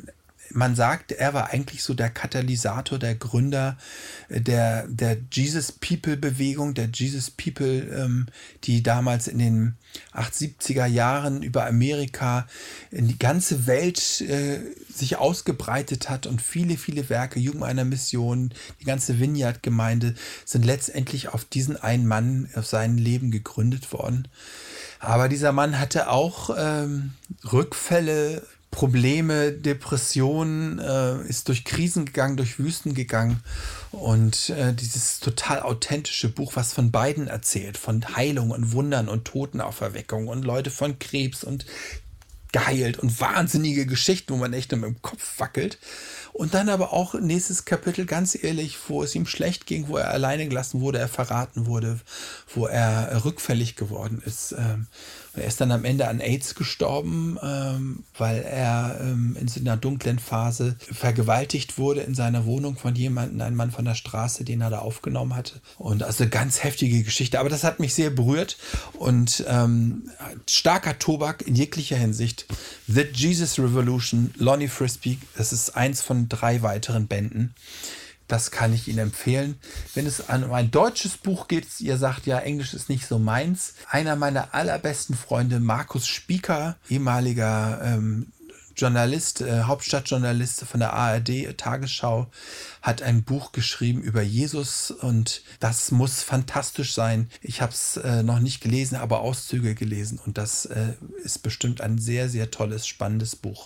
man sagt, er war eigentlich so der Katalysator, der Gründer der Jesus People Bewegung, der Jesus People, die damals in den 70er Jahren über Amerika in die ganze Welt sich ausgebreitet hat und viele, viele Werke, Jugend einer Mission, die ganze Vineyard-Gemeinde sind letztendlich auf diesen einen Mann, auf sein Leben gegründet worden. Aber dieser Mann hatte auch Rückfälle, Probleme, Depressionen, ist durch Krisen gegangen, durch Wüsten gegangen. Und dieses total authentische Buch, was von beiden erzählt, von Heilung und Wundern und Totenauferweckung und Leute von Krebs und geheilt und wahnsinnige Geschichten, wo man echt nur mit dem Kopf wackelt. Und dann aber auch nächstes Kapitel, ganz ehrlich, wo es ihm schlecht ging, wo er alleine gelassen wurde, er verraten wurde, wo er rückfällig geworden ist. Er ist dann am Ende an AIDS gestorben, weil er in so einer dunklen Phase vergewaltigt wurde in seiner Wohnung von jemandem, ein Mann von der Straße, den er da aufgenommen hatte. Und also ganz heftige Geschichte. Aber das hat mich sehr berührt und starker Tobak in jeglicher Hinsicht. The Jesus Revolution, Lonnie Frisbee, das ist eins von 3 weiteren Bänden. Das kann ich Ihnen empfehlen. Wenn es um ein deutsches Buch geht, ihr sagt ja, Englisch ist nicht so meins. Einer meiner allerbesten Freunde, Markus Spieker, ehemaliger Journalist, Hauptstadtjournalist von der ARD Tagesschau, hat ein Buch geschrieben über Jesus und das muss fantastisch sein. Ich habe es noch nicht gelesen, aber Auszüge gelesen und das ist bestimmt ein sehr, sehr tolles, spannendes Buch.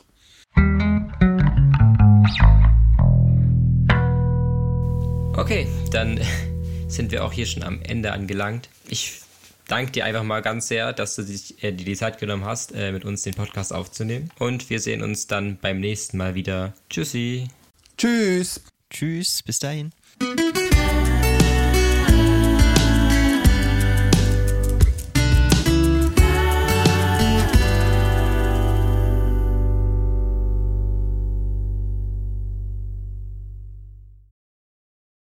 Okay, dann sind wir auch hier schon am Ende angelangt. Ich danke dir einfach mal ganz sehr, dass du dir die Zeit genommen hast, mit uns den Podcast aufzunehmen. Und wir sehen uns dann beim nächsten Mal wieder. Tschüssi. Tschüss. Tschüss, bis dahin.